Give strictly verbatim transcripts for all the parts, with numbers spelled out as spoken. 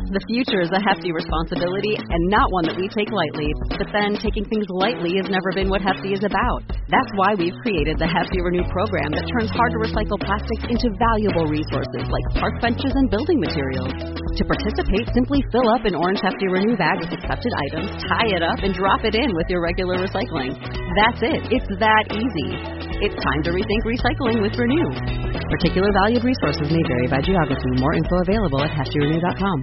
The future is a hefty responsibility and not one that we take lightly. But then, taking things lightly has never been what Hefty is about. That's why we've created the Hefty Renew program that turns hard-to-recycle plastics into valuable resources like park benches and building materials. To participate, simply fill up an orange Hefty Renew bag with accepted items, tie it up, and drop it in with your regular recycling. That's it. It's that easy. It's time to rethink recycling with Renew. Particular valued resources may vary by geography. More info available at hefty renew dot com.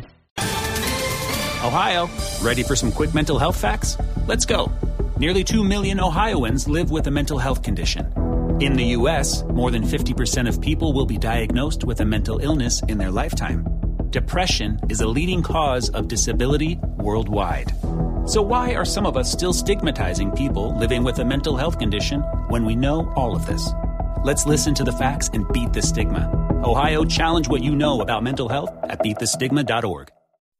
Ohio, ready for some quick mental health facts? Let's go. Nearly two million Ohioans live with a mental health condition. In the U S, more than fifty percent of people will be diagnosed with a mental illness in their lifetime. Depression is a leading cause of disability worldwide. So why are some of us still stigmatizing people living with a mental health condition when we know all of this? Let's listen to the facts and beat the stigma. Ohio, challenge what you know about mental health at beat the stigma dot org.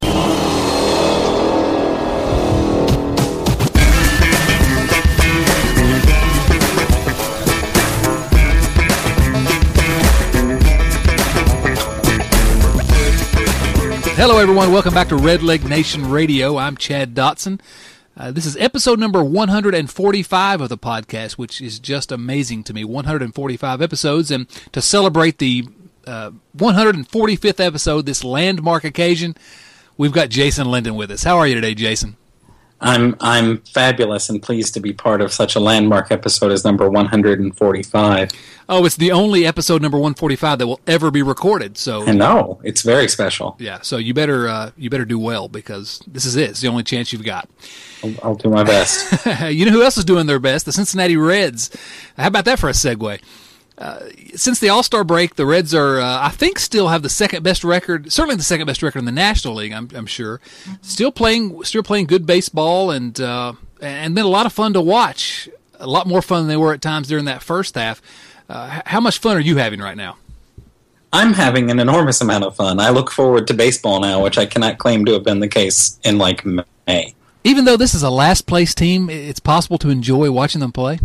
Hello, everyone. Welcome back to Red Leg Nation Radio. I'm Chad Dotson. Uh, this is episode number one hundred forty-five of the podcast, which is just amazing to me. one hundred forty-five episodes, and to celebrate the uh, one hundred forty-fifth episode, this landmark occasion, we've got Jason Linden with us. How are you today, Jason? I'm I'm fabulous and pleased to be part of such a landmark episode as number one hundred forty-five. Oh, it's the only episode number one forty-five that will ever be recorded. So I know, it's very special. Yeah, so you better uh, you better do well because this is it. It's the only chance you've got. I'll, I'll do my best. You know who else is doing their best? The Cincinnati Reds. How about that for a segue? Uh, since the All-Star break, the Reds are, uh, I think, still have the second best record, certainly the second best record in the National League. I'm, I'm sure. Still playing, still playing good baseball, and uh, and been a lot of fun to watch. A lot more fun than they were at times during that first half. Uh, how much fun are you having right now? I'm having an enormous amount of fun. I look forward to baseball now, which I cannot claim to have been the case in like May. Even though this is a last place team, it's possible to enjoy watching them play.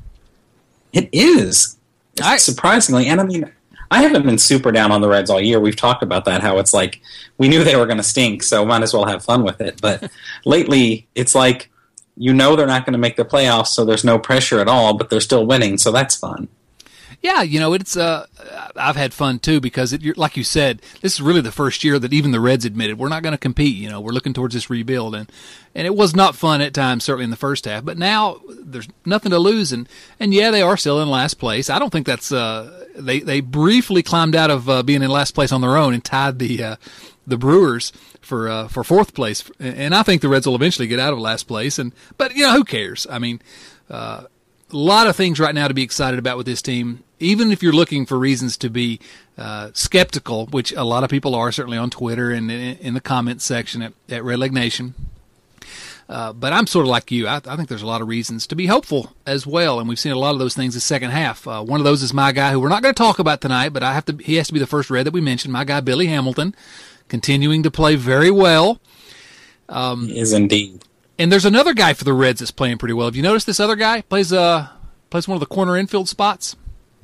It is. I, surprisingly, and I mean, I haven't been super down on the Reds all year. We've talked about that, how it's like we knew they were going to stink, so might as well have fun with it. But lately, it's like you know they're not going to make the playoffs, so there's no pressure at all, but they're still winning, so that's fun. Yeah, you know, it's. Uh, I've had fun too because, it, like you said, this is really the first year that even the Reds admitted we're not going to compete. You know, we're looking towards this rebuild, and and it was not fun at times, certainly in the first half. But now there's nothing to lose, and, and yeah, they are still in last place. I don't think that's. Uh, they they briefly climbed out of uh, being in last place on their own and tied the uh, the Brewers for uh, for fourth place, and I think the Reds will eventually get out of last place. And but you know, who cares? I mean. Uh, A lot of things right now to be excited about with this team, even if you're looking for reasons to be uh, skeptical, which a lot of people are, certainly on Twitter and in, in the comments section at, at Red Leg Nation. Uh, but I'm sort of like you. I, I think there's a lot of reasons to be hopeful as well, and we've seen a lot of those things the second half. Uh, one of those is my guy, who we're not going to talk about tonight, but I have to. He has to be the first Red that we mentioned, my guy Billy Hamilton, continuing to play very well. Um, he is indeed. And there's another guy for the Reds that's playing pretty well. Have you noticed this other guy plays uh plays one of the corner infield spots?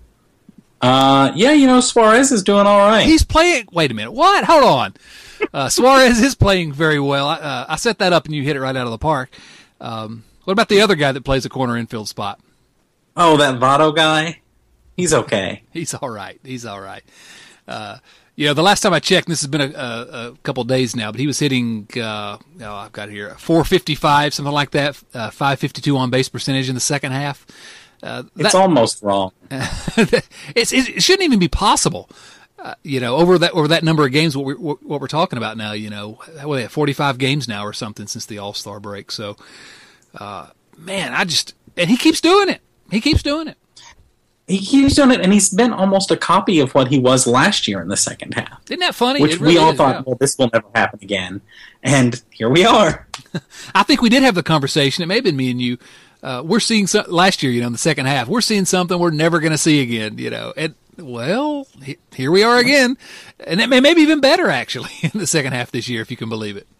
Uh, yeah, you know, Suarez is doing all right. He's playing. Wait a minute. What? Hold on. Uh, Suarez is playing very well. I, uh, I set that up and you hit it right out of the park. Um, what about the other guy that plays a corner infield spot? Oh, that Votto guy. He's okay. He's all right. He's all right. Uh, You know, the last time I checked, this has been a, a, a couple of days now, but he was hitting, uh, oh, I've got it here, four fifty-five, something like that, uh, five fifty-two on base percentage in the second half. Uh, it's that, almost wrong. it's, it shouldn't even be possible, uh, you know, over that over that number of games, what we're, what we're talking about now, you know, what, they have forty-five games now or something since the All-Star break. So, uh, man, I just, and he keeps doing it. He keeps doing it. He keeps doing it, and he's been almost a copy of what he was last year in the second half. Isn't that funny? Which really we all is, thought, yeah. well, this will never happen again. And here we are. I think we did have the conversation. It may have been me and you. Uh, we're seeing some, last year, you know, in the second half, we're seeing something we're never going to see again, you know. And, well, he, here we are again. And it may maybe even better, actually, in the second half this year, if you can believe it.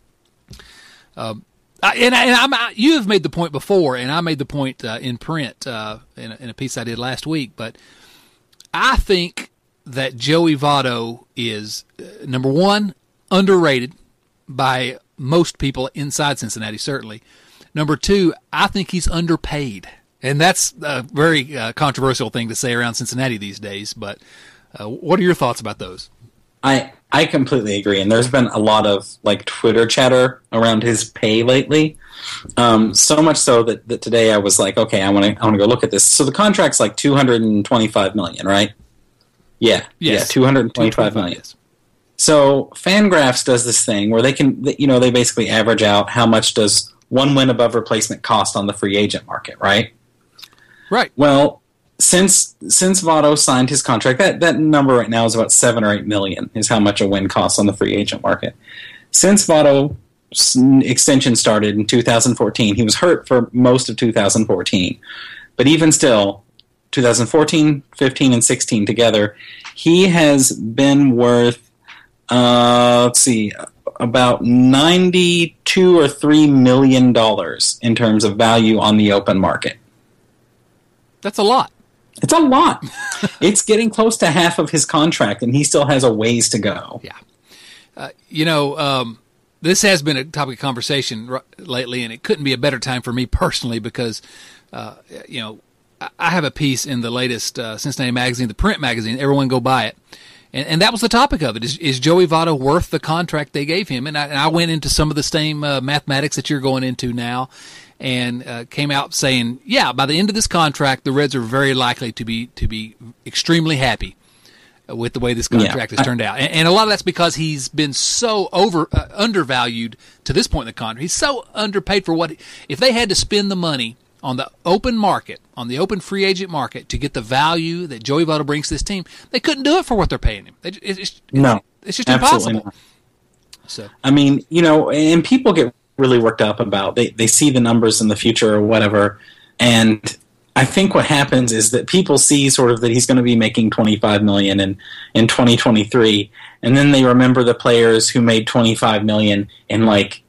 Um, I, and I, and I'm, I, you have made the point before, and I made the point uh, in print uh, in, a, in a piece I did last week. But I think that Joey Votto is, uh, number one, underrated by most people inside Cincinnati, certainly. Number two, I think he's underpaid. And that's a very uh, controversial thing to say around Cincinnati these days. But uh, what are your thoughts about those? I I completely agree. And there's been a lot of like Twitter chatter around his pay lately. Um, so much so that, that today I was like, okay, I want to I want to go look at this. So the contract's like two hundred twenty-five million dollars, right? Yeah, yes. yeah, two hundred twenty-five million dollars. Yes. So Fangraphs does this thing where they can, you know, they basically average out how much does one win above replacement cost on the free agent market, right? Right. Well, since since Votto signed his contract, that, that number right now is about seven or eight million is how much a win costs on the free agent market. Since Votto's extension started in two thousand fourteen, he was hurt for most of two thousand fourteen, but even still, two thousand fourteen, fifteen, and sixteen together, he has been worth uh, let's see, about ninety-two or three million dollars in terms of value on the open market. That's a lot. It's a lot. It's getting close to half of his contract, and he still has a ways to go. Yeah. Uh, you know, um, this has been a topic of conversation r- lately, and it couldn't be a better time for me personally because, uh, you know, I-, I have a piece in the latest uh, Cincinnati magazine, the print magazine. Everyone go buy it. And, and that was the topic of it. Is, is Joey Votto worth the contract they gave him? And I, and I went into some of the same uh, mathematics that you're going into now. And uh, came out saying, yeah, by the end of this contract, the Reds are very likely to be to be extremely happy with the way this contract yeah. has turned out. And, and a lot of that's because he's been so over uh, undervalued to this point in the contract. He's so underpaid for what – if they had to spend the money on the open market, on the open free agent market to get the value that Joey Votto brings to this team, they couldn't do it for what they're paying him. It, it, it's, no, it's just impossible. Not. So I mean, you know, and people get – really worked up about they they see the numbers in the future or whatever, and I think what happens is that people see sort of that he's going to be making twenty-five million dollars in in twenty twenty-three, and then they remember the players who made twenty-five million dollars in like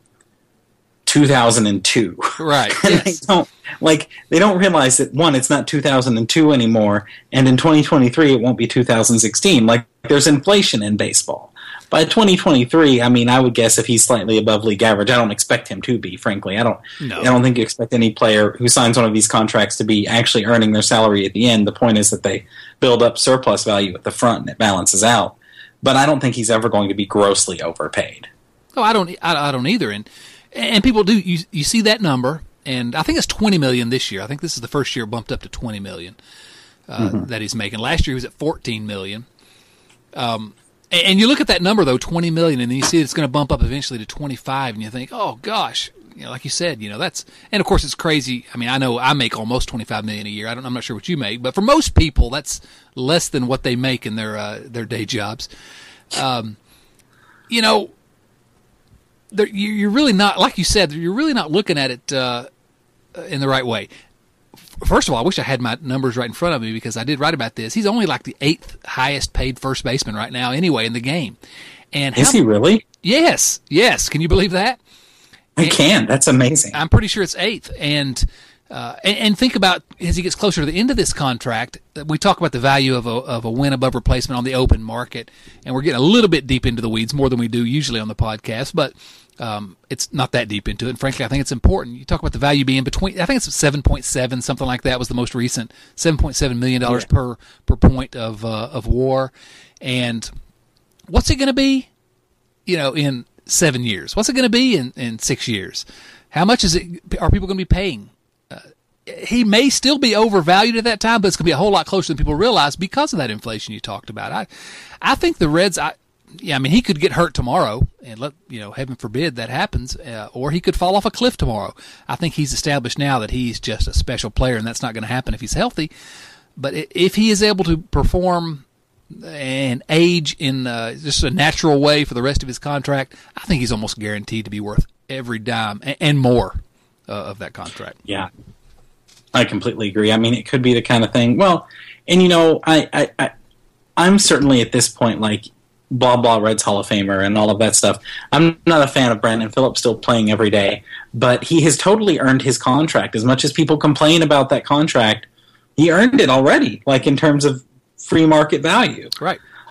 two thousand two. Right. And yes. they don't like they don't realize that one, it's not two thousand two anymore, and in twenty twenty-three it won't be two thousand sixteen. Like there's inflation in baseball. By twenty twenty-three, I mean, I would guess if he's slightly above league average, I don't expect him to be, frankly. I don't no. I don't think you expect any player who signs one of these contracts to be actually earning their salary at the end. The point is that they build up surplus value at the front and it balances out. But I don't think he's ever going to be grossly overpaid. Oh, I don't I, I don't either. And and people do, you, you see that number, and I think it's twenty million dollars this year. I think this is the first year bumped up to twenty million dollars uh, mm-hmm. that he's making. Last year he was at fourteen million dollars. Um And you look at that number, though, twenty million dollars, and then you see it's going to bump up eventually to twenty-five, and you think, oh, gosh, you know, like you said, you know, that's – and, of course, it's crazy. I mean, I know I make almost twenty-five million dollars a year. I don't, I'm not sure what you make, but for most people, that's less than what they make in their uh, their day jobs. Um, you know, you're really not – like you said, you're really not looking at it uh, in the right way. First of all, I wish I had my numbers right in front of me because I did write about this. He's only like the eighth highest paid first baseman right now anyway in the game. And Is how, he really? Yes, yes. Can you believe that? I and, can. That's amazing. I'm pretty sure it's eighth. And, uh, and and think about as he gets closer to the end of this contract, we talk about the value of a of a win above replacement on the open market, and we're getting a little bit deep into the weeds, more than we do usually on the podcast, but Um, it's not that deep into it. And frankly, I think it's important. You talk about the value being between, I think it's seven point seven, something like that was the most recent, seven point seven million dollars yeah. per, per point of, uh, of war. And what's it going to be, you know, in seven years? What's it going to be in, in six years? How much is it, are people going to be paying? Uh, he may still be overvalued at that time, but it's going to be a whole lot closer than people realize because of that inflation you talked about. I, I think the Reds, I, Yeah, I mean, he could get hurt tomorrow, and let you know, heaven forbid that happens, uh, or he could fall off a cliff tomorrow. I think he's established now that he's just a special player, and that's not going to happen if he's healthy. But if he is able to perform and age in uh, just a natural way for the rest of his contract, I think he's almost guaranteed to be worth every dime and more uh, of that contract. Yeah, I completely agree. I mean, it could be the kind of thing. Well, and you know, I, I, I I'm certainly at this point like, blah, blah, Reds Hall of Famer and all of that stuff. I'm not a fan of Brandon Phillips still playing every day, but he has totally earned his contract. As much as people complain about that contract, he earned it already, like in terms of free market value. Right.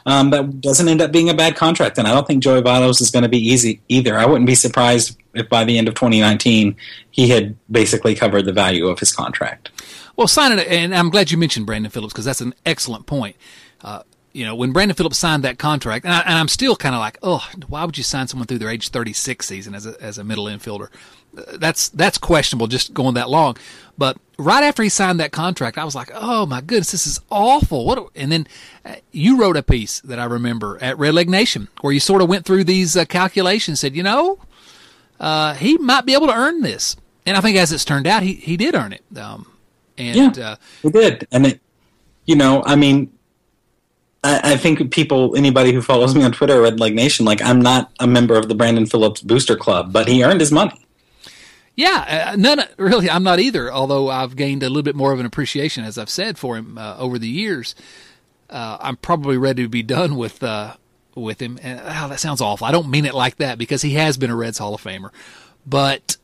um, that doesn't end up being a bad contract. And I don't think Joey Votto's is going to be easy either. I wouldn't be surprised if by the end of twenty nineteen he had basically covered the value of his contract. Well, signing it, and I'm glad you mentioned Brandon Phillips because that's an excellent point. Uh, you know, when Brandon Phillips signed that contract, and, I, and I'm still kind of like, oh, why would you sign someone through their age thirty-six season as a as a middle infielder? That's that's questionable, just going that long. But right after he signed that contract, I was like, oh my goodness, this is awful. What? And then uh, you wrote a piece that I remember at Red Leg Nation where you sort of went through these uh, calculations, said, you know, uh, he might be able to earn this. And I think as it's turned out, he, he did earn it. Um, and yeah, uh, he did. And, it, you know, I mean, I, I think people, anybody who follows me on Twitter, Red Leg Nation, like I'm not a member of the Brandon Phillips Booster Club, but he earned his money. Yeah, uh, none really. I'm not either. Although I've gained a little bit more of an appreciation, as I've said, for him uh, over the years. Uh, I'm probably ready to be done with uh, with him. And oh, that sounds awful. I don't mean it like that because he has been a Reds Hall of Famer. But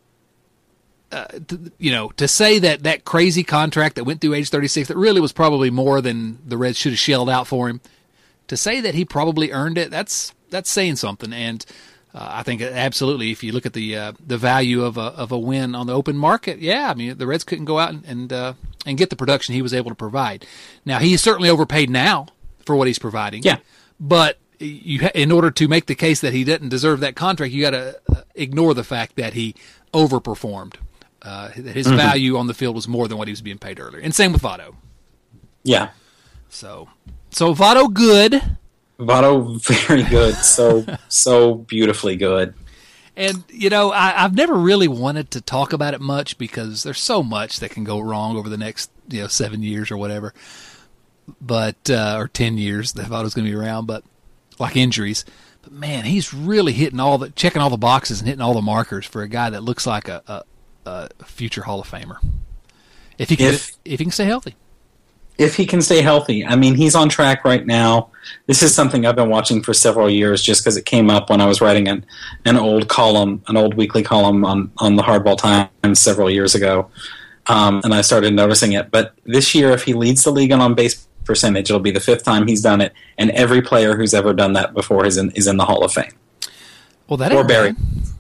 uh, to, you know, to say that that crazy contract that went through age thirty-six, that really was probably more than the Reds should have shelled out for him. To say that he probably earned it, that's that's saying something. And Uh, I think absolutely, if you look at the uh, the value of a of a win on the open market, yeah, I mean the Reds couldn't go out and and, uh, and get the production he was able to provide. Now he is certainly overpaid now for what he's providing. Yeah, but you ha- in order to make the case that he didn't deserve that contract, you got to ignore the fact that he overperformed. Uh, that his mm-hmm. value on the field was more than what he was being paid earlier, and same with Votto. Yeah. So so Votto good. Votto, very good. So, so beautifully good. And, you know, I, I've never really wanted to talk about it much because there's so much that can go wrong over the next, you know, seven years or whatever. But, uh, or ten years that Votto's going to be around, but like injuries. But, man, he's really hitting all the, checking all the boxes and hitting all the markers for a guy that looks like a, a, a future Hall of Famer. If he can, if, if he can stay healthy. If he can stay healthy. I mean, he's on track right now. This is something I've been watching for several years just because it came up when I was writing an, an old column, an old weekly column on, on the Hardball Times several years ago, um, and I started noticing it. But this year, if he leads the league in on-base percentage, it'll be the fifth time he's done it, and every player who's ever done that before is in, is in the Hall of Fame. Well, that or Barry.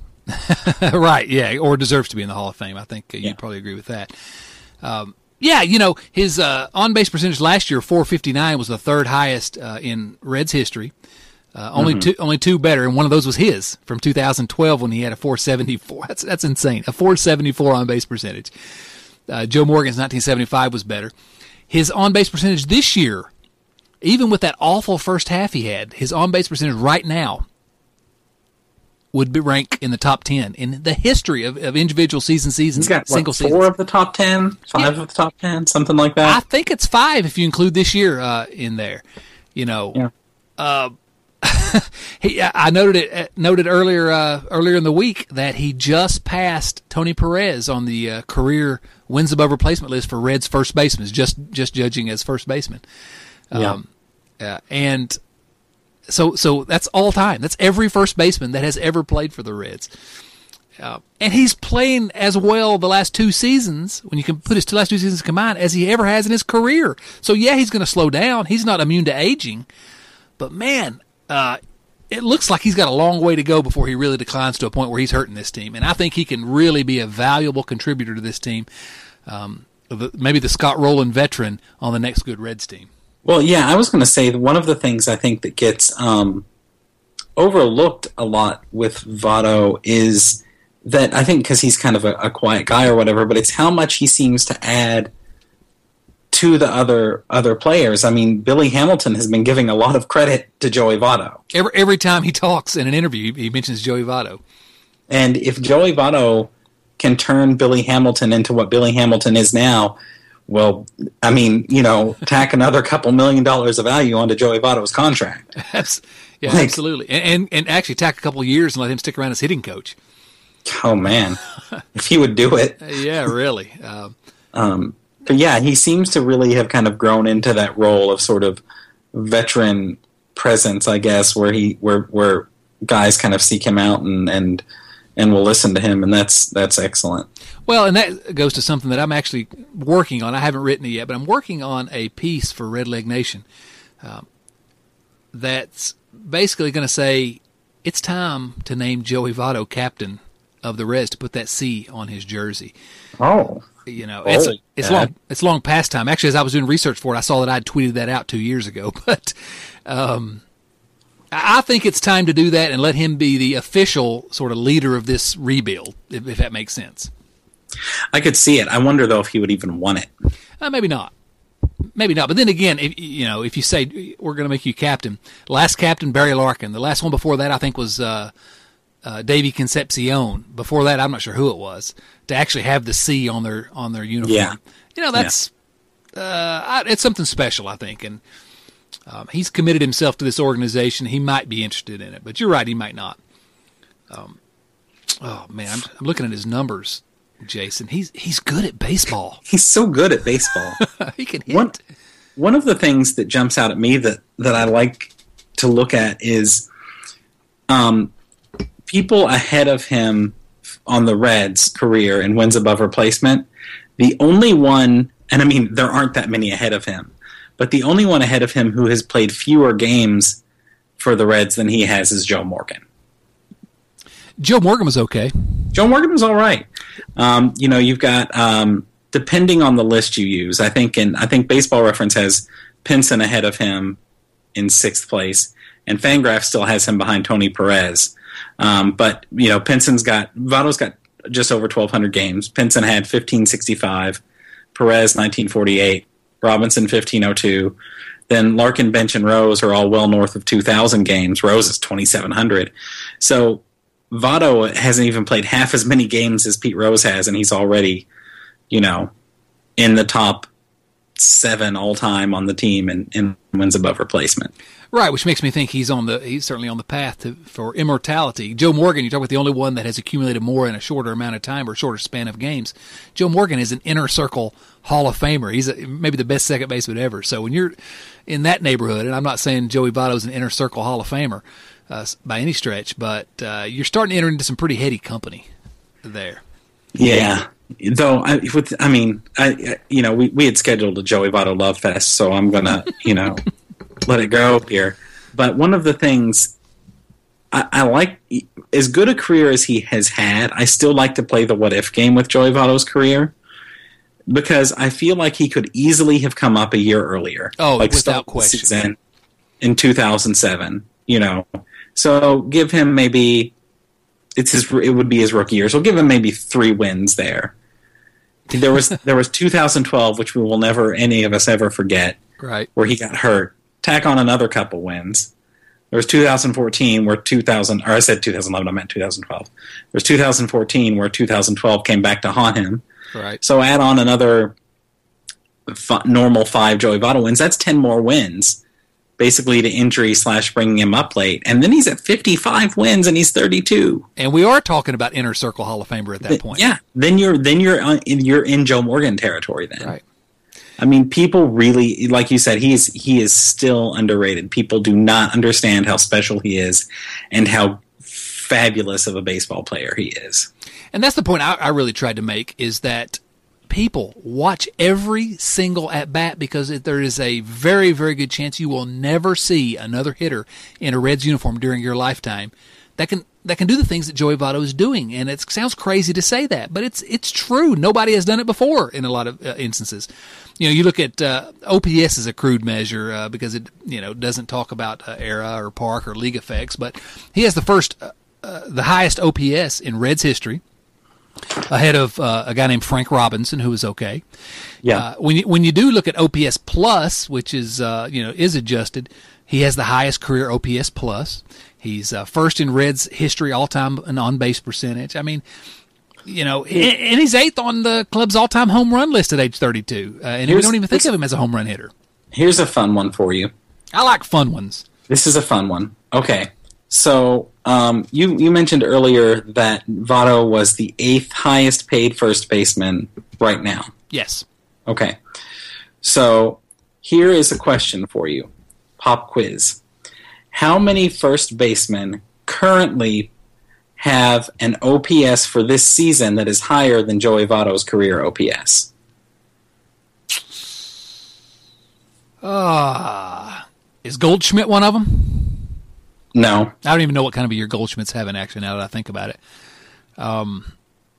Right, yeah, or deserves to be in the Hall of Fame. I think uh, yeah. you'd probably agree with that. Um Yeah, you know, his uh, on-base percentage last year, four fifty-nine, was the third highest uh, in Reds history. Uh, only mm-hmm. two, only two better, and one of those was his from two thousand twelve when he had a four seventy-four. That's that's insane, a four seventy-four on-base percentage. Uh, Joe Morgan's nineteen seventy-five was better. His on-base percentage this year, even with that awful first half he had, his on-base percentage right now would be rank in the top ten in the history of, of individual season seasons. He's got single what, four seasons. of the top ten, five yeah. of the top ten, something like that. I think it's five if you include this year uh, in there. You know, yeah. uh, he, I noted it noted earlier uh, earlier in the week that he just passed Tony Perez on the uh, career wins above replacement list for Reds first basemen, just just judging as first baseman. Um, yeah, uh, and. So so that's all time. That's every first baseman that has ever played for the Reds. Uh, and he's playing as well the last two seasons, when you can put his two last two seasons combined, as he ever has in his career. So, yeah, he's going to slow down. He's not immune to aging. But, man, uh, it looks like he's got a long way to go before he really declines to a point where he's hurting this team. And I think he can really be a valuable contributor to this team, um, maybe the Scott Rowland veteran on the next good Reds team. Well, yeah, I was going to say one of the things I think that gets um, overlooked a lot with Votto is that I think because he's kind of a, a quiet guy or whatever, but it's how much he seems to add to the other other players. I mean, Billy Hamilton has been giving a lot of credit to Joey Votto. Every every time he talks in an interview, he mentions Joey Votto. And if Joey Votto can turn Billy Hamilton into what Billy Hamilton is now, well, I mean, you know, tack another couple million dollars of value onto Joey Votto's contract. yeah, like, absolutely. And, and and actually tack a couple of years and let him stick around as hitting coach. Oh, man. If he would do it. Yeah, really. Um, um, but, yeah, he seems to really have kind of grown into that role of sort of veteran presence, I guess, where he where where guys kind of seek him out and and, and will listen to him, and that's that's excellent. Well, and that goes to something that I'm actually working on. I haven't written it yet, but I'm working on a piece for Red Leg Nation. Um, that's basically going to say it's time to name Joey Votto captain of the Reds, to put that C on his jersey. Oh. You know, it's oh, it's long it's long past time. Actually, as I was doing research for it, I saw that I'd tweeted that out two years ago. But um, I think it's time to do that and let him be the official sort of leader of this rebuild, if, if that makes sense. I could see it. I wonder though if he would even want it. Uh, maybe not. Maybe not. But then again, if you know, if you say we're going to make you captain, last captain Barry Larkin. The last one before that, I think, was uh, uh, Davey Concepcion. Before that, I'm not sure who it was. To actually have the C on their on their uniform, yeah. you know, that's yeah. uh, it's something special, I think. And um, he's committed himself to this organization. He might be interested in it, but you're right, he might not. Um, oh man, I'm, I'm looking at his numbers, Jason. He's he's good at baseball. He's so good at baseball. He can hit. One, one of the things that jumps out at me that, that I like to look at is um, people ahead of him on the Reds' career in wins above replacement. The only one, and I mean, there aren't that many ahead of him, but the only one ahead of him who has played fewer games for the Reds than he has is Joe Morgan. Joe Morgan was okay. Joe Morgan was all right. Um, you know, you've got um, depending on the list you use. I think in I think Baseball Reference has Pinson ahead of him in sixth place, and Fangraph still has him behind Tony Perez. Um, but you know, Pinson's got Votto's got just over twelve hundred games. Pinson had fifteen sixty-five, Perez nineteen forty-eight, Robinson fifteen oh two. Then Larkin, Bench, and Rose are all well north of two thousand games. Rose is twenty-seven hundred. So Votto hasn't even played half as many games as Pete Rose has, and he's already, you know, in the top seven all time on the team and, and wins above replacement. Right, which makes me think he's on the he's certainly on the path to, for immortality. Joe Morgan, you talk about the only one that has accumulated more in a shorter amount of time or shorter span of games. Joe Morgan is an inner circle Hall of Famer. He's a, maybe the best second baseman ever. So when you're in that neighborhood, and I'm not saying Joey Votto is an inner circle Hall of Famer uh, by any stretch, but uh, you're starting to enter into some pretty heady company there. Yeah. Though, I, with, I mean, I, you know, we, we had scheduled a Joey Votto Love Fest, so I'm going to, you know, let it go here. But one of the things I, I like, as good a career as he has had, I still like to play the what-if game with Joey Votto's career, because I feel like he could easily have come up a year earlier. Oh, like without question. Season in two thousand seven, you know. So give him maybe... It's his. It would be his rookie year, so we'll give him maybe three wins there. There was there was two thousand twelve, which we will never any of us ever forget, right? Where he got hurt. Tack on another couple wins. There was two thousand fourteen, where two thousand, or I said two thousand eleven, I meant two thousand twelve. There was two thousand fourteen, where two thousand twelve came back to haunt him. Right. So add on another f- normal five Joey Votto wins. That's ten more wins. Basically to injury slash bringing him up late. And then he's at fifty-five wins and he's thirty-two. And we are talking about inner circle Hall of Famer at that point. Yeah. Then you're then you're on, you're in Joe Morgan territory then. Right. I mean, people really, like you said, he is, he is still underrated. People do not understand how special he is and how fabulous of a baseball player he is. And that's the point I, I really tried to make, is that people watch every single at-bat, because there is a very, very good chance you will never see another hitter in a Reds uniform during your lifetime that can that can do the things that Joey Votto is doing. And it sounds crazy to say that, but it's it's true. Nobody has done it before in a lot of uh, instances. You know, you look at uh, O P S as a crude measure uh, because it you know doesn't talk about uh, era or park or league effects, but he has the first, uh, uh, the highest O P S in Reds history, ahead of uh, a guy named Frank Robinson, who was okay. Yeah. Uh, when you, when you do look at O P S plus, which is uh, you know is adjusted, he has the highest career O P S plus. He's uh, first in Reds history all time in on base percentage. I mean, you know, and, and he's eighth on the club's all time home run list at age thirty-two, uh, and we don't even think of him as a home run hitter. Here's a fun one for you. I like fun ones. This is a fun one. Okay. So um, you, you mentioned earlier that Votto was the eighth highest paid first baseman right now. Yes. Okay. So here is a question for you. Pop quiz. How many first basemen currently have an O P S for this season that is higher than Joey Votto's career O P S? Ah. Is Goldschmidt one of them? No. I don't even know what kind of a year Goldschmidt's having, actually, now that I think about it. Um,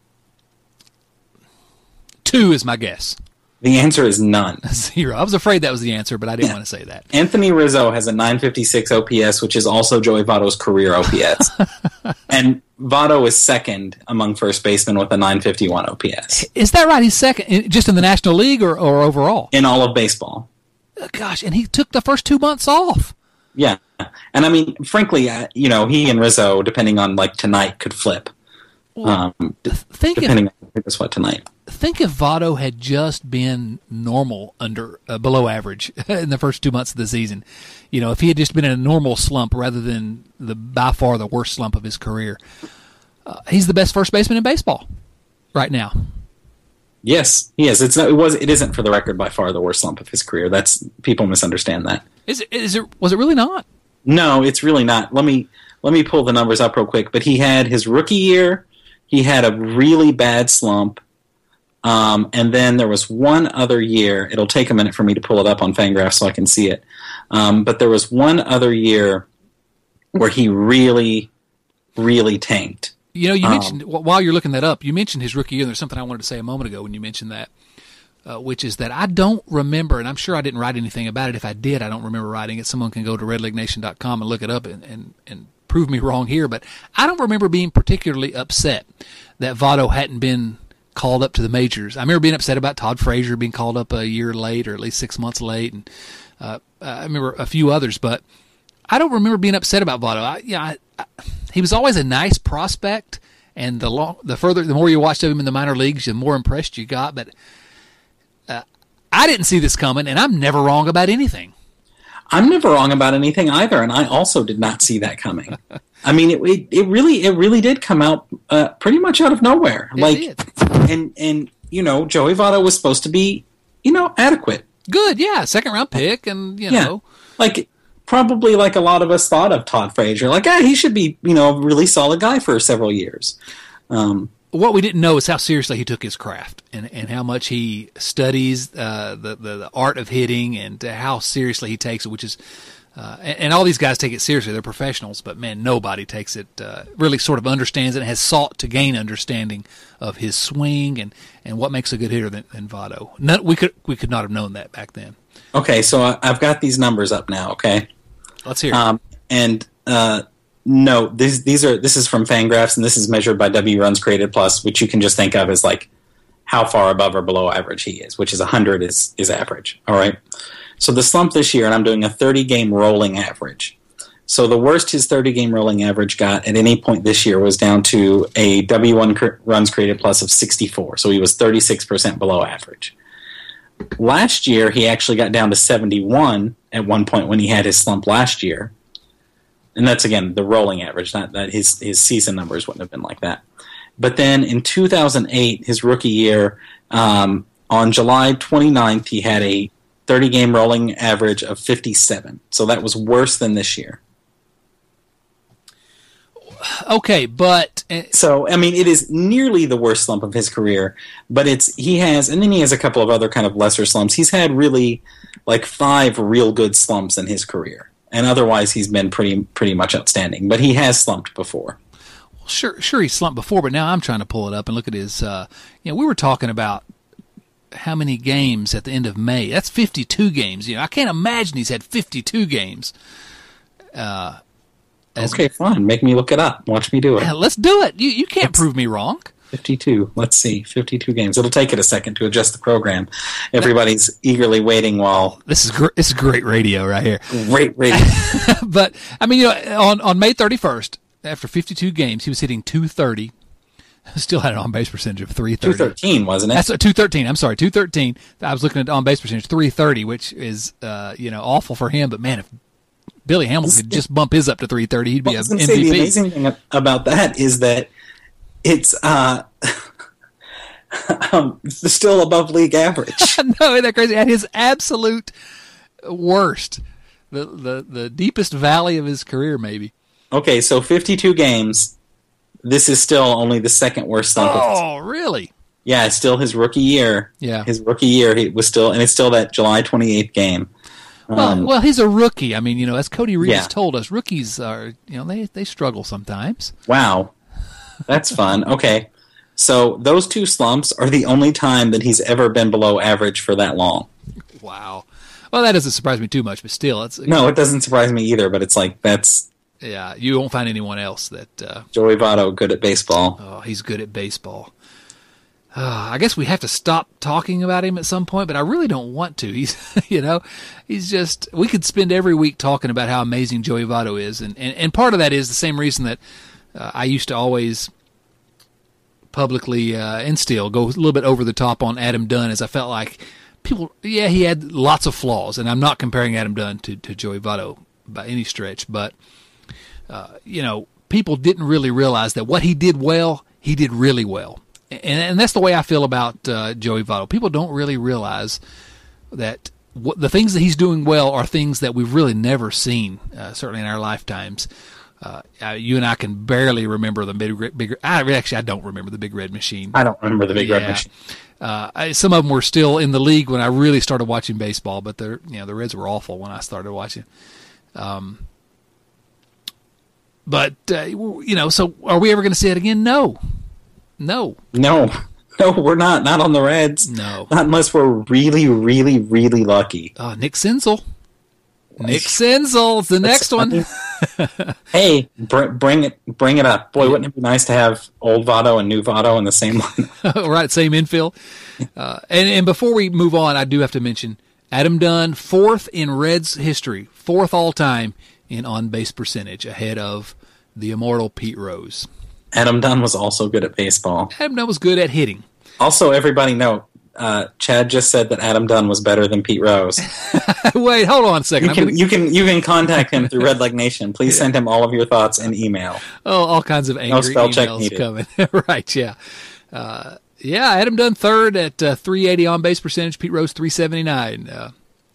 two is my guess. The answer is none. Zero. I was afraid that was the answer, but I didn't Yeah. want to say that. Anthony Rizzo has a nine fifty-six O P S, which is also Joey Votto's career O P S. And Votto is second among first basemen with a nine fifty-one O P S. Is that right? He's second, just in the National League or, or overall? In all of baseball. Gosh, and he took the first two months off. Yeah. And I mean, frankly, uh, you know, he and Rizzo, depending on like tonight, could flip. Um, d- think depending if, on who's what tonight. Think if Votto had just been normal under uh, below average in the first two months of the season. You know, if he had just been in a normal slump rather than the by far the worst slump of his career. Uh, he's the best first baseman in baseball right now. Yes, he is. It's not, it was. It isn't, for the record, by far the worst slump of his career. That's people misunderstand that. Is it? Is it? Was it really not? No, it's really not. Let me let me pull the numbers up real quick. But he had his rookie year. He had a really bad slump, um, and then there was one other year. It'll take a minute for me to pull it up on Fangraphs so I can see it. Um, but there was one other year where he really, really tanked. You know, you Um, mentioned, while you're looking that up, you mentioned his rookie year, and there's something I wanted to say a moment ago when you mentioned that, uh, which is that I don't remember, and I'm sure I didn't write anything about it. If I did, I don't remember writing it. Someone can go to red leg nation dot com and look it up and, and, and prove me wrong here, but I don't remember being particularly upset that Votto hadn't been called up to the majors. I remember being upset about Todd Frazier being called up a year late or at least six months late, and uh, I remember a few others, but I don't remember being upset about Votto. I, yeah, I, I, he was always a nice prospect, and the long, the further, the more you watched of him in the minor leagues, the more impressed you got. But uh, I didn't see this coming, and I'm never wrong about anything. I'm never wrong about anything either, and I also did not see that coming. I mean, it it, it really it really did come out uh, pretty much out of nowhere. It like, did. and and you know, Joey Votto was supposed to be, you know, adequate. Good, yeah, second round pick, and you Yeah. know, Like probably like a lot of us thought of Todd Frazier. Like, ah, he should be, you know, a really solid guy for several years. Um, what we didn't know is how seriously he took his craft, and, and how much he studies uh, the, the the art of hitting, and uh, how seriously he takes it. Which is, uh, and, and all these guys take it seriously. They're professionals, but man, nobody takes it uh, really sort of understands it and has sought to gain understanding of his swing and, and what makes a good hitter than, than Votto. None, we could we could not have known that back then. okay, so I, I've got these numbers up now. Okay. Let's hear it. Um, and uh, no, these these are this is from Fangraphs, and this is measured by W Runs Created Plus, which you can just think of as like how far above or below average he is, which is one hundred is is average. All right. So the slump this year, and I'm doing a thirty game rolling average. So the worst his thirty game rolling average got at any point this year was down to a W one Runs Created Plus of sixty-four. So he was thirty-six percent below average. Last year, he actually got down to seventy-one at one point when he had his slump last year. And that's, again, the rolling average, not that his, his season numbers wouldn't have been like that. But then in two thousand eight, his rookie year, um, on July twenty-ninth, he had a thirty game rolling average of fifty-seven. So that was worse than this year. Okay, but uh, So, I mean, it is nearly the worst slump of his career, but it's he has, and then he has a couple of other kind of lesser slumps. He's had really like five real good slumps in his career, and otherwise he's been pretty pretty much outstanding. But he has slumped before. sure, sure he slumped before, but now I'm trying to pull it up and look at his. Uh, you know, we were talking about how many games at the end of May. That's fifty-two games. You know, I can't imagine he's had fifty-two games. Uh, as, Okay, fine. Make me look it up. Watch me do it. Yeah, let's do it. You you can't Let's- prove me wrong. fifty-two. Let's see. fifty-two games. It'll take it a second to adjust the program. Everybody's eagerly waiting while... This is gr- this is great radio right here. Great radio. But I mean, you know, on on May thirty-first, after fifty-two games, he was hitting two thirty. Still had an on base percentage of three thirty. two thirteen, wasn't it? That's a two thirteen. I'm sorry, two thirteen. I was looking at on base percentage three thirty, which is uh, you know awful for him. But man, if Billy Hamilton could just bump his up to three thirty, he'd be Well, I a was going M to say, V P. the amazing thing about that is that it's uh, um, still above league average. No, isn't that crazy? At his absolute worst, the, the the deepest valley of his career, maybe. Okay, so fifty-two games. This is still only the second worst slump. of his- Oh, really? Yeah, it's still his rookie year. Yeah. His rookie year, he was still, and it's still that July twenty-eighth game. Well, Um, well, he's a rookie. I mean, you know, as Cody Reed Yeah. has told us, rookies are, you know, they they struggle sometimes. Wow. That's fun. Okay. So those two slumps are the only time that he's ever been below average for that long. Wow. Well, that doesn't surprise me too much, but still, it's No, it doesn't surprise me either, but it's like, that's yeah. You won't find anyone else that. Uh, Joey Votto good at baseball. oh, he's good at baseball. Uh, I guess we have to stop talking about him at some point, but I really don't want to. He's, you know, he's just. We could spend every week talking about how amazing Joey Votto is, and and, and part of that is the same reason that uh, I used to always publicly uh, and still go a little bit over the top on Adam Dunn, as I felt like people. Yeah, he had lots of flaws, and I'm not comparing Adam Dunn to to Joey Votto by any stretch, but uh, you know, people didn't really realize that what he did well, he did really well. And, and that's the way I feel about uh, Joey Votto. People don't really realize that what, the things that he's doing well are things that we've really never seen, uh, certainly in our lifetimes. Uh, uh, you and I can barely remember the big, big. I actually I don't remember the Big Red Machine. I don't remember the Big Yeah. Red Machine. Uh, I, some of them were still in the league when I really started watching baseball, but the you know the Reds were awful when I started watching. Um, but uh, you know, so are we ever going to see it again? No. No, No, no, we're not. Not on the Reds. no. Not unless we're really, really, really lucky. Uh, Nick Senzel. Nick Senzel is the next one. Hey, br- bring it, bring it up, boy! Wouldn't it be nice to have old Votto and new Votto in the same line? Right, same infield. Uh, and, and before we move on, I do have to mention Adam Dunn, fourth in Reds history, fourth all time in on-base percentage, ahead of the immortal Pete Rose. Adam Dunn was also good at baseball. Adam Dunn was good at hitting. Also, everybody know, uh, Chad just said that Adam Dunn was better than Pete Rose. Wait, hold on a second. You I'm can, gonna- you can, you can contact him through Red Leg Nation. Please send him all of your thoughts in email. Oh, all kinds of angry spell check emails needed. coming. Right, yeah. Uh, yeah, Adam Dunn third at uh, three eighty on-base percentage. Pete Rose three seventy-nine. Uh,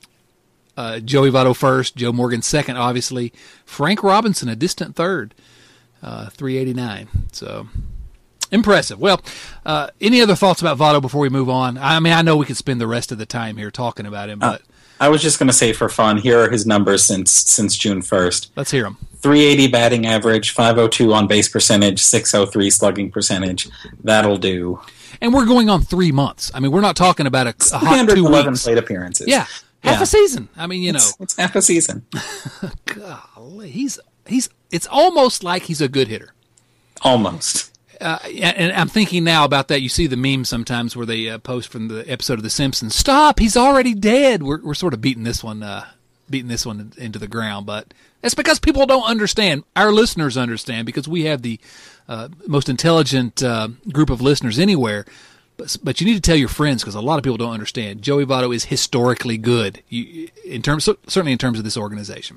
uh, Joey Votto first. Joe Morgan second, obviously. Frank Robinson a distant third. Uh, three eighty-nine. So impressive. Well, uh, any other thoughts about Votto before we move on? I mean, I know we could spend the rest of the time here talking about him, but Uh, I was just going to say for fun, here are his numbers since since June first. let's hear him. three eighty batting average, five oh two on base percentage, six oh three slugging percentage. That'll do. And we're going on three months. I mean, we're not talking about a, a hot two three hundred eleven weeks. plate appearances. Yeah, half Yeah. a season. I mean, you know. It's, it's half a season. Golly, he's he's. It's almost like he's a good hitter. Almost. Uh, and I'm thinking now about that. You see the memes sometimes where they uh, post from the episode of The Simpsons. Stop! He's already dead. We're we're sort of beating this one, uh, beating this one into the ground. But that's because people don't understand. Our listeners understand because we have the uh, most intelligent uh, group of listeners anywhere. But but you need to tell your friends because a lot of people don't understand. Joey Votto is historically good. You, in terms, certainly in terms of this organization.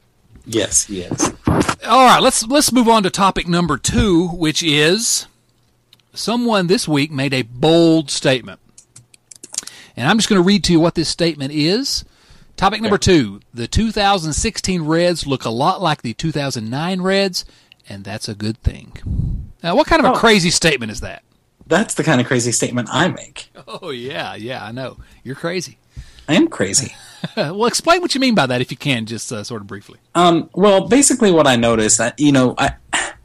Yes, yes. All right, let's let's move on to topic number two, which is someone this week made a bold statement. And I'm just going to read to you what this statement is. Topic number two, the two thousand sixteen Reds look a lot like the two thousand nine Reds, and that's a good thing. Now, what kind of a Oh. crazy statement is that? That's the kind of crazy statement I make. Oh, yeah, yeah, I know. You're crazy. I am crazy. Well, explain what you mean by that if you can, just uh, sort of briefly. Um, well, basically what I noticed, I, you know, I,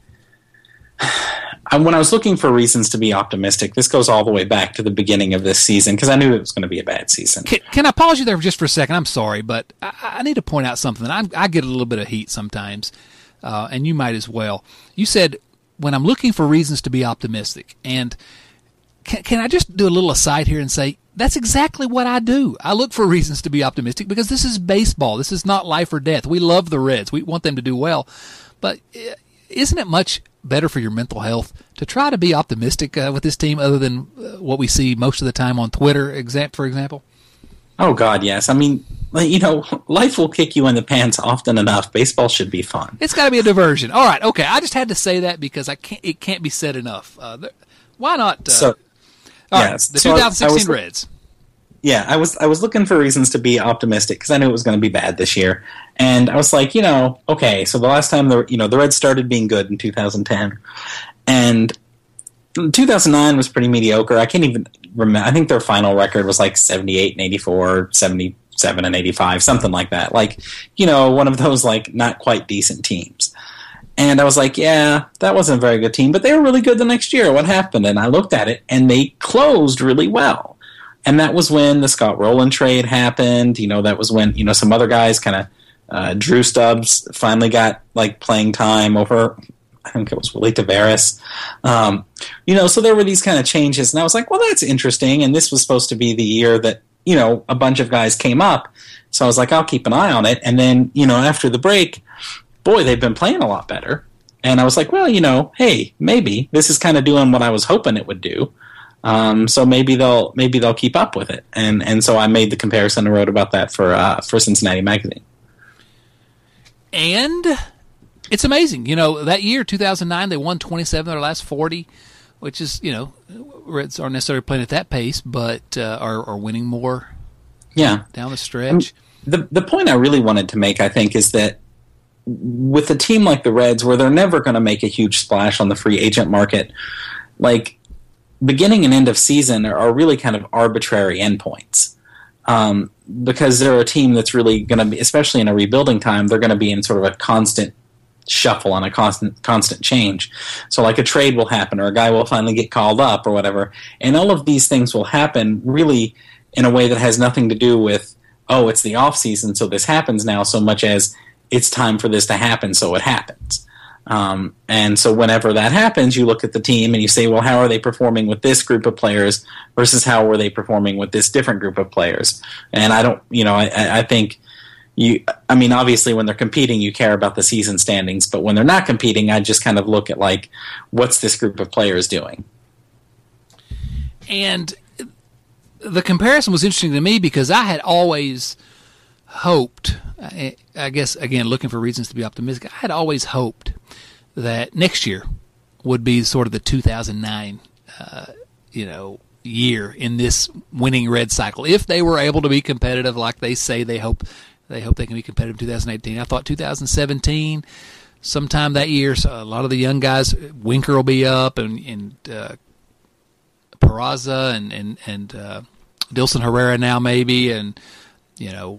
I, when I was looking for reasons to be optimistic, this goes all the way back to the beginning of this season because I knew it was going to be a bad season. Can, can I pause you there just for a second? I'm sorry, but I, I need to point out something. I, I get a little bit of heat sometimes, uh, and you might as well. You said, when I'm looking for reasons to be optimistic, and can, can I just do a little aside here and say, that's exactly what I do. I look for reasons to be optimistic because this is baseball. This is not life or death. We love the Reds. We want them to do well. But isn't it much better for your mental health to try to be optimistic uh, with this team other than uh, what we see most of the time on Twitter, exa- for example? Oh, God, yes. I mean, you know, life will kick you in the pants often enough. Baseball should be fun. It's got to be a diversion. All right, okay. I just had to say that because I can't. It can't be said enough. Uh, there, why not? Uh, So, all yeah, right, the so I- twenty sixteen I was- Reds. Yeah, I was I was looking for reasons to be optimistic because I knew it was going to be bad this year, and I was like, you know, okay, so the last time the you know the Reds started being good in two thousand ten, and two thousand nine was pretty mediocre. I can't even remember. I think their final record was like seventy-eight and eighty-four, seventy, eighty-seven and eighty-five, something like that. Like, you know, one of those like not quite decent teams. And I was like, yeah, that wasn't a very good team, but they were really good the next year. What happened? And I looked at it, and they closed really well. And that was when the Scott Rowland trade happened. You know, that was when, you know, some other guys kind of, uh, Drew Stubbs finally got, like, playing time over, I think it was Willie Tavares. Um, you know, so there were these kind of changes. And I was like, well, that's interesting. And this was supposed to be the year that, you know, a bunch of guys came up. So I was like, I'll keep an eye on it. And then, you know, after the break, boy, they've been playing a lot better. And I was like, well, you know, hey, maybe this is kind of doing what I was hoping it would do. Um, so maybe they'll maybe they'll keep up with it. And and so I made the comparison and wrote about that for uh, for Cincinnati Magazine. And it's amazing. You know, that year, two thousand nine, they won twenty-seven of their last forty, which is, you know, Reds aren't necessarily playing at that pace, but uh, are, are winning more yeah. down the stretch. The the point I really wanted to make, I think, is that with a team like the Reds, where they're never going to make a huge splash on the free agent market, like beginning and end of season are, are really kind of arbitrary endpoints. Um, because they're a team that's really going to be, especially in a rebuilding time, they're going to be in sort of a constant shuffle and a constant constant change. So like a trade will happen, or a guy will finally get called up or whatever. And all of these things will happen really in a way that has nothing to do with, oh, it's the off season, so this happens now, so much as it's time for this to happen, so it happens. Um, and so whenever that happens, you look at the team and you say, well, how are they performing with this group of players versus how were they performing with this different group of players? And I don't, you know, I, I think you, I mean, obviously when they're competing, you care about the season standings, but when they're not competing, I just kind of look at like, what's this group of players doing? And the comparison was interesting to me because I had always hoped, I guess, again, looking for reasons to be optimistic, I had always hoped that next year would be sort of the two thousand nine, uh, you know, year in this winning Red cycle. If they were able to be competitive like they say they hope they hope they can be competitive in two thousand eighteen. I thought two thousand seventeen, sometime that year, so a lot of the young guys, Winker will be up, and, and uh, Peraza and, and, and uh, Dilson Herrera now maybe, and, you know,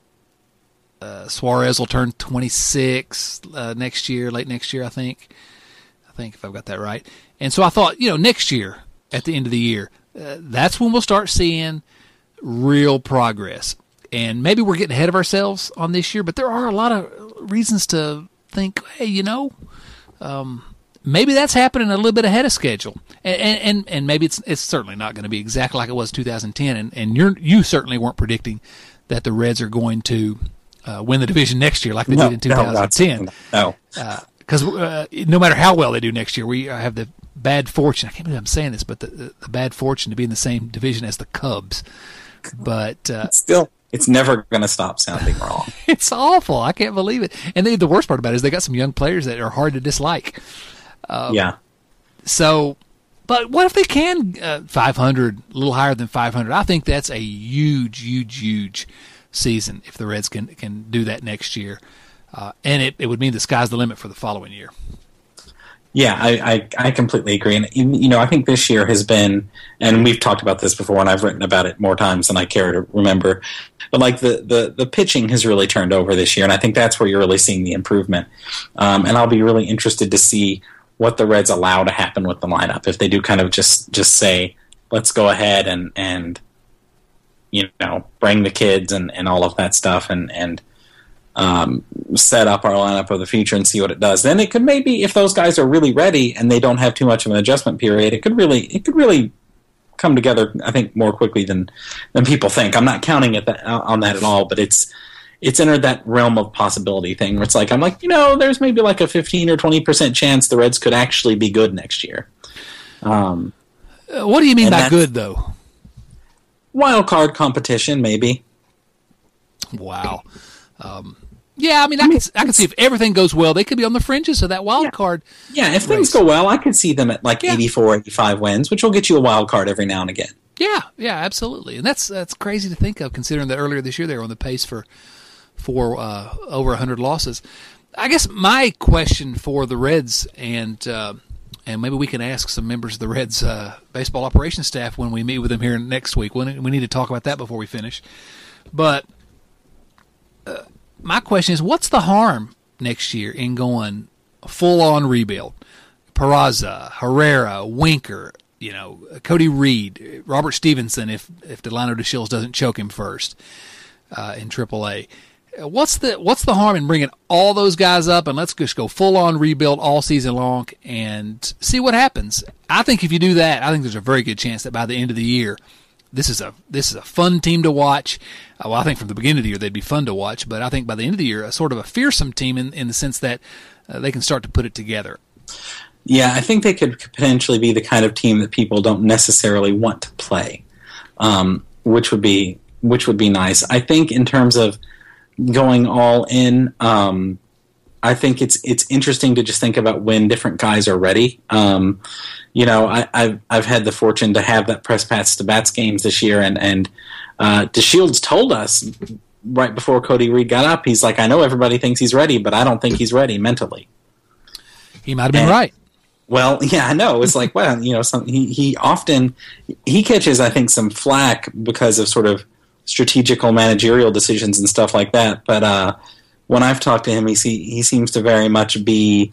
Uh, Suarez will turn twenty-six uh, next year, late next year, I think. I think if I've got that right. And so I thought, you know, next year, at the end of the year, uh, that's when we'll start seeing real progress. And maybe we're getting ahead of ourselves on this year, but there are a lot of reasons to think, hey, you know, um, maybe that's happening a little bit ahead of schedule. And and, and maybe it's it's certainly not going to be exactly like it was two thousand ten. And, and you're, you certainly weren't predicting that the Reds are going to Uh, win the division next year like they no, did in two thousand ten. No. Because uh, uh, no matter how well they do next year, we have the bad fortune, I can't believe I'm saying this, but the, the, the bad fortune to be in the same division as the Cubs. But uh, it's still, it's never going to stop sounding wrong. It's awful. I can't believe it. And they, the worst part about it is they got some young players that are hard to dislike. Um, yeah. So, but what if they can uh, five hundred, a little higher than five hundred? I think that's a huge, huge, huge season if the Reds can can do that next year, uh, and it, it would mean the sky's the limit for the following year. Yeah, I, I, I completely agree. And, you know, I think this year has been, and we've talked about this before, and I've written about it more times than I care to remember, but like the, the, the pitching has really turned over this year, and I think that's where you're really seeing the improvement. Um, and I'll be really interested to see what the Reds allow to happen with the lineup. If they do kind of just, just say, let's go ahead and, and you know, bring the kids and, and all of that stuff and, and um, set up our lineup of the future and see what it does. Then it could maybe, if those guys are really ready and they don't have too much of an adjustment period, it could really it could really come together, I think, more quickly than than people think. I'm not counting it that, on that at all, but it's it's entered that realm of possibility thing where it's like, I'm like, you know, there's maybe like a fifteen or twenty percent chance the Reds could actually be good next year. Um, uh, what do you mean by good, though? Wild card competition, maybe. Wow. Um, yeah, I mean, I, I mean, can I can see if everything goes well, they could be on the fringes of that wild yeah. card. Yeah, if race. things go well, I could see them at like yeah. eighty-four, eighty-five wins, which will get you a wild card every now and again. Yeah, yeah, absolutely, and that's that's crazy to think of, considering that earlier this year they were on the pace for for uh, over a hundred losses. I guess my question for the Reds and. Uh, And maybe we can ask some members of the Reds uh, baseball operations staff when we meet with them here next week. We we need to talk about that before we finish. But uh, my question is, what's the harm next year in going full-on rebuild? Peraza, Herrera, Winker, you know, Cody Reed, Robert Stevenson, if if Delano DeShields doesn't choke him first uh, in triple A. What's the what's the harm in bringing all those guys up and let's just go full on rebuild all season long and see what happens? I think if you do that, I think there's a very good chance that by the end of the year, this is a this is a fun team to watch. Uh, well, I think from the beginning of the year they'd be fun to watch, but I think by the end of the year, a sort of a fearsome team in in the sense that uh, they can start to put it together. Yeah, I think they could potentially be the kind of team that people don't necessarily want to play, um, which would be which would be nice. I think in terms of going all in, um, I think it's it's interesting to just think about when different guys are ready. Um, you know, I, I've I've had the fortune to have that press pass to bats games this year, and and uh, DeShields told us right before Cody Reed got up, he's like, I know everybody thinks he's ready, but I don't think he's ready mentally. He might have been and, right. Well, yeah, I know. It's like, well, you know, some, he he often he catches, I think, some flack because of sort of strategical managerial decisions and stuff like that. But uh, when I've talked to him, he see, he seems to very much be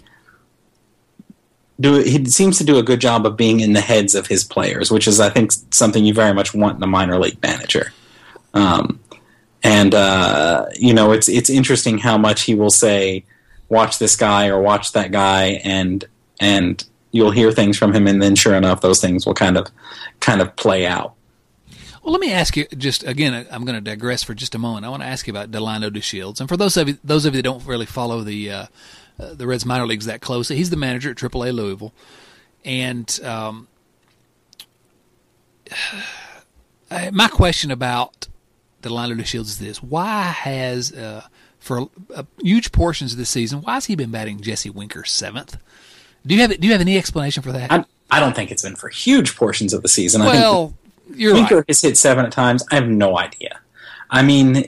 do he seems to do a good job of being in the heads of his players, which is, I think, something you very much want in a minor league manager. Um, and uh, you know, it's it's interesting how much he will say, "Watch this guy" or "Watch that guy," and and you'll hear things from him, and then sure enough, those things will kind of kind of play out. Well, let me ask you just again. I'm going to digress for just a moment. I want to ask you about Delano DeShields, and for those of you, those of you that don't really follow the uh, uh, the Reds minor leagues that closely, he's the manager at triple A Louisville, and um, my question about Delano DeShields is this: why has uh, for uh, huge portions of the season, why has he been batting Jesse Winker seventh? Do you have do you have any explanation for that? I, I don't think it's been for huge portions of the season. Well. I think You're Winker right. has hit seven at times. I have no idea. I mean,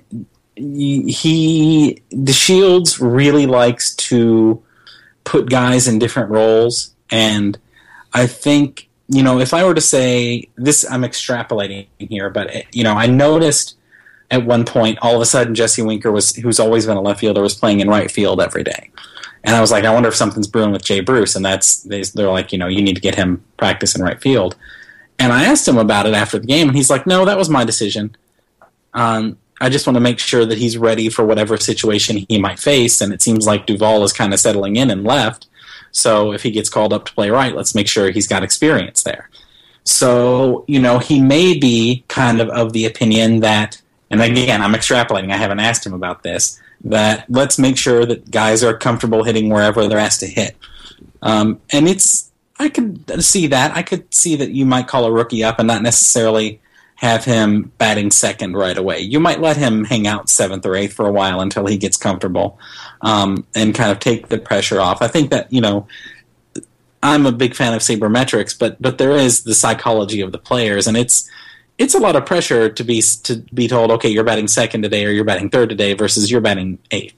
he DeShields really likes to put guys in different roles, and I think, you know, if I were to say this, I'm extrapolating here, but you know, I noticed at one point all of a sudden Jesse Winker was, who's always been a left fielder, was playing in right field every day, and I was like, I wonder if something's brewing with Jay Bruce, and that's they're like, you know, you need to get him practice in right field. And I asked him about it after the game, and he's like, no, that was my decision. Um, I just want to make sure that he's ready for whatever situation he might face, and it seems like Duvall is kind of settling in and left. So if he gets called up to play right, let's make sure he's got experience there. So, you know, he may be kind of of the opinion that, and again, I'm extrapolating, I haven't asked him about this, that let's make sure that guys are comfortable hitting wherever they're asked to hit. Um, and it's I could see that. I could see that you might call a rookie up and not necessarily have him batting second right away. You might let him hang out seventh or eighth for a while until he gets comfortable, um, and kind of take the pressure off. I think that, you know, I'm a big fan of sabermetrics, but but there is the psychology of the players, and it's it's a lot of pressure to be to be told, okay, you're batting second today or you're batting third today versus you're batting eighth.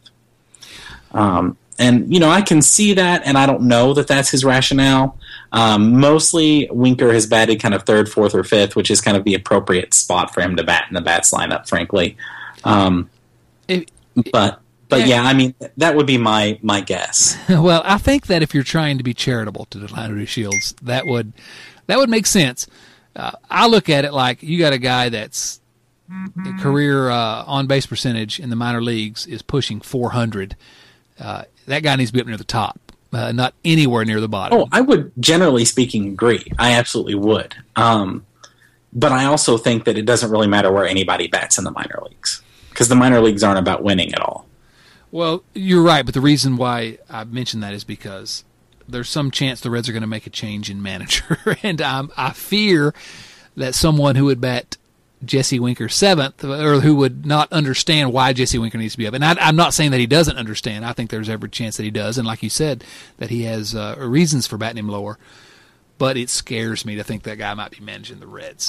Um, And, you know, I can see that, and I don't know that that's his rationale. Um, mostly, Winker has batted kind of third, fourth, or fifth, which is kind of the appropriate spot for him to bat in the bats lineup, frankly. Um, it, but, but yeah. yeah, I mean, that would be my, my guess. Well, I think that if you're trying to be charitable to Delano DeShields, that would that would make sense. Uh, I look at it like you got a guy that's mm-hmm. career uh, on-base percentage in the minor leagues is pushing four hundred. Uh, that guy needs to be up near the top, uh, not anywhere near the bottom. Oh, I would, generally speaking, agree. I absolutely would. Um, but I also think that it doesn't really matter where anybody bats in the minor leagues, because the minor leagues aren't about winning at all. Well, you're right, but the reason why I mentioned that is because there's some chance the Reds are going to make a change in manager, and um, I fear that someone who would bat Jesse Winker seventh, or who would not understand why Jesse Winker needs to be up. And I, I'm not saying that he doesn't understand. I think there's every chance that he does. And like you said, that he has uh, reasons for batting him lower. But it scares me to think that guy might be managing the Reds.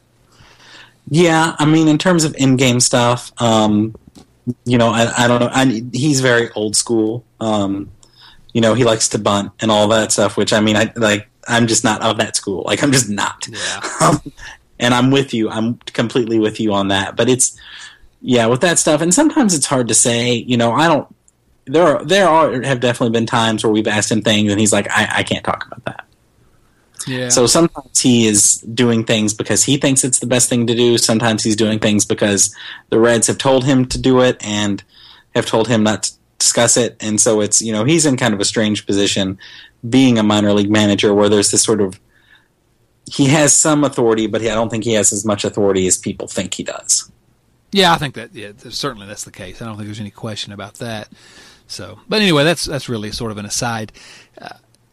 Yeah, I mean, in terms of in-game stuff, um, you know, I, I don't know. I, he's very old school. Um, you know, he likes to bunt and all that stuff, which, I mean, I like. I'm just not of that school. Like, I'm just not. Yeah. Um, And I'm with you. I'm completely with you on that. But it's, Yeah, with that stuff, and sometimes it's hard to say. You know, I don't. There are there are have definitely been times where we've asked him things, and he's like, I, I can't talk about that. Yeah. So sometimes he is doing things because he thinks it's the best thing to do. Sometimes he's doing things because the Reds have told him to do it and have told him not to discuss it. And so it's, you know, he's in kind of a strange position being a minor league manager where there's this sort of, he has some authority, but he, I don't think he has as much authority as people think he does. Yeah, I think that, yeah, certainly that's the case. I don't think there's any question about that. So, but anyway, that's that's really sort of an aside. Uh,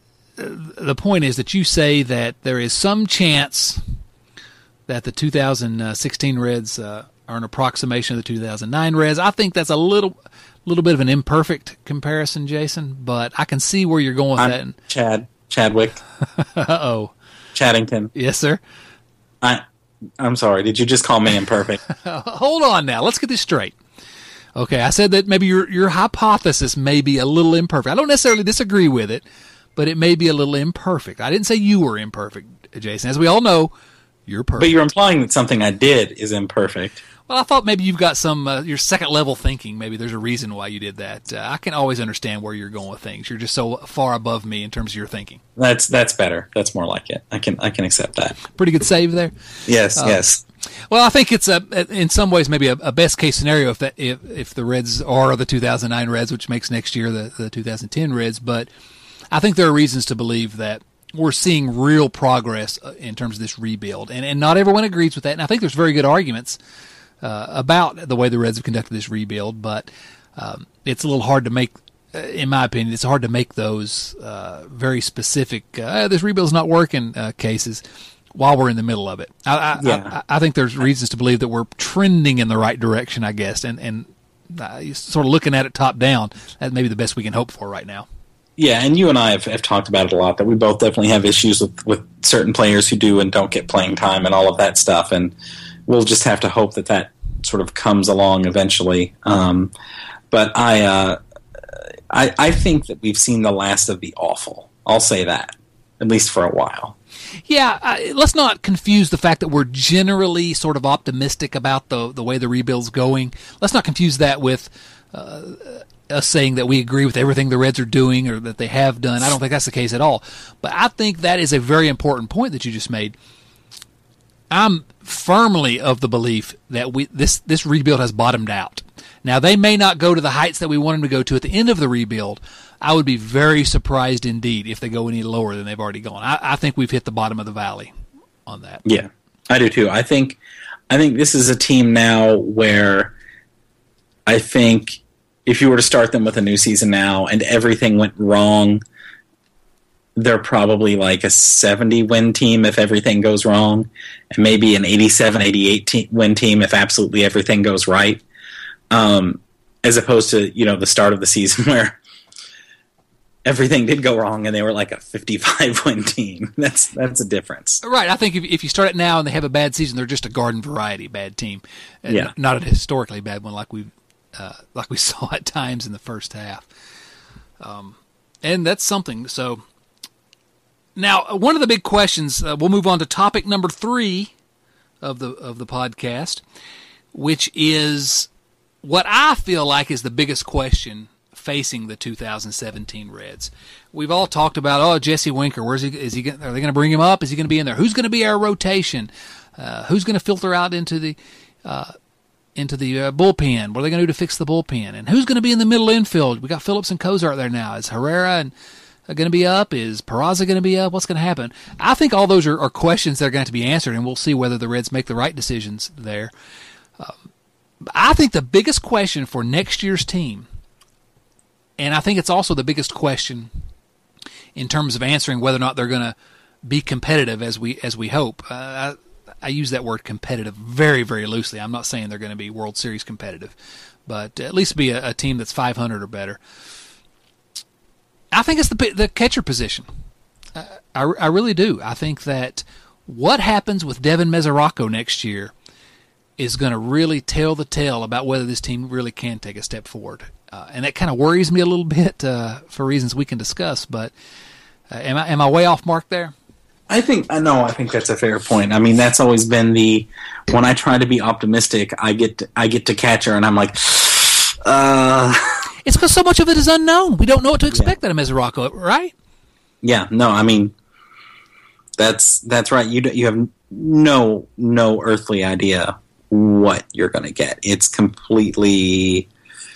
the point is that you say that there is some chance that the two thousand sixteen Reds uh, are an approximation of the two thousand nine Reds. I think that's a little little bit of an imperfect comparison, Jason, but I can see where you're going with I'm that. And, Chad, Chadwick. Uh-oh. Chaddington. Yes, sir. I, I'm sorry. Did you just call me imperfect? Hold on now. Let's get this straight. Okay, I said that maybe your your hypothesis may be a little imperfect. I don't necessarily disagree with it, but it may be a little imperfect. I didn't say you were imperfect, Jason. As we all know, you're perfect. But you're implying that something I did is imperfect. Well, I thought maybe you've got some, uh, your second level thinking. Maybe there's a reason why you did that. Uh, I can always understand where you're going with things. You're just so far above me in terms of your thinking. That's that's better. That's more like it. I can I can accept that. Pretty good save there. Yes, uh, yes. Well, I think it's a, in some ways maybe a, a best case scenario if that if if the Reds are the two thousand nine Reds, which makes next year the, the two thousand ten Reds. But I think there are reasons to believe that we're seeing real progress in terms of this rebuild, and and not everyone agrees with that. And I think there's very good arguments uh, about the way the Reds have conducted this rebuild, but um, it's a little hard to make. In my opinion, it's hard to make those uh, very specific. Uh, this rebuild's not working uh, cases. While we're in the middle of it, I, I, yeah. I, I think there's reasons to believe that we're trending in the right direction, I guess, and and uh, sort of looking at it top down. That may be the best we can hope for right now. Yeah, and you and I have, have talked about it a lot, that we both definitely have issues with, with certain players who do and don't get playing time and all of that stuff, and we'll just have to hope that that sort of comes along eventually. Um, but I, uh, I, I think that we've seen the last of the awful. I'll say that, at least for a while. Yeah, uh, let's not confuse the fact that we're generally sort of optimistic about the the way the rebuild's going. Let's not confuse that with uh, us saying that we agree with everything the Reds are doing or that they have done. I don't think that's the case at all. But I think that is a very important point that you just made. I'm firmly of the belief that we this this rebuild has bottomed out. Now, they may not go to the heights that we want them to go to at the end of the rebuild. I would be very surprised indeed if they go any lower than they've already gone. I, I think we've hit the bottom of the valley on that. Yeah, I do too. I think I think this is a team now where I think if you were to start them with a new season now and everything went wrong, they're probably like a seventy-win team if everything goes wrong, and maybe an eighty-seven, eighty-eight-win team if absolutely everything goes right. Um, as opposed to, you know, the start of the season where everything did go wrong and they were like a fifty-five-win team. That's that's a difference. Right. I think if if you start it now and they have a bad season, they're just a garden variety bad team. Yeah. Not a historically bad one like we uh, like we saw at times in the first half. Um, and that's something. So now one of the big questions, uh, we'll move on to topic number three of the of the podcast, which is what I feel like is the biggest question facing the two thousand seventeen Reds. We've all talked about, oh, Jesse Winker, where's he? Is he? Are they going to bring him up? Is he going to be in there? Who's going to be our rotation? Uh, who's going to filter out into the uh, into the uh, bullpen? What are they going to do to fix the bullpen? And who's going to be in the middle infield? We got Phillips and Cozart there now. Is Herrera and going to be up? Is Peraza going to be up? What's going to happen? I think all those are, are questions that are going to have to be answered, and we'll see whether the Reds make the right decisions there. Um, I think the biggest question for next year's team, and I think it's also the biggest question in terms of answering whether or not they're going to be competitive as we as we hope. Uh, I, I use that word competitive very, very loosely. I'm not saying they're going to be World Series competitive, but at least be a, a team that's five hundred or better. I think it's the the catcher position. Uh, I, I really do. I think that what happens with Devin Mesoraco next year is going to really tell the tale about whether this team really can take a step forward. Uh, and that kind of worries me a little bit uh, for reasons we can discuss, but uh, am I am I way off mark there? I think no, I think that's a fair point. I mean, that's always been the when I try to be optimistic, I get to, I get to catcher, and I'm like, uh. It's because so much of it is unknown. We don't know what to expect yeah. out of Mesoraco, right? Yeah, no, I mean, that's that's right. You you have no no earthly idea what you're going to get. It's completely,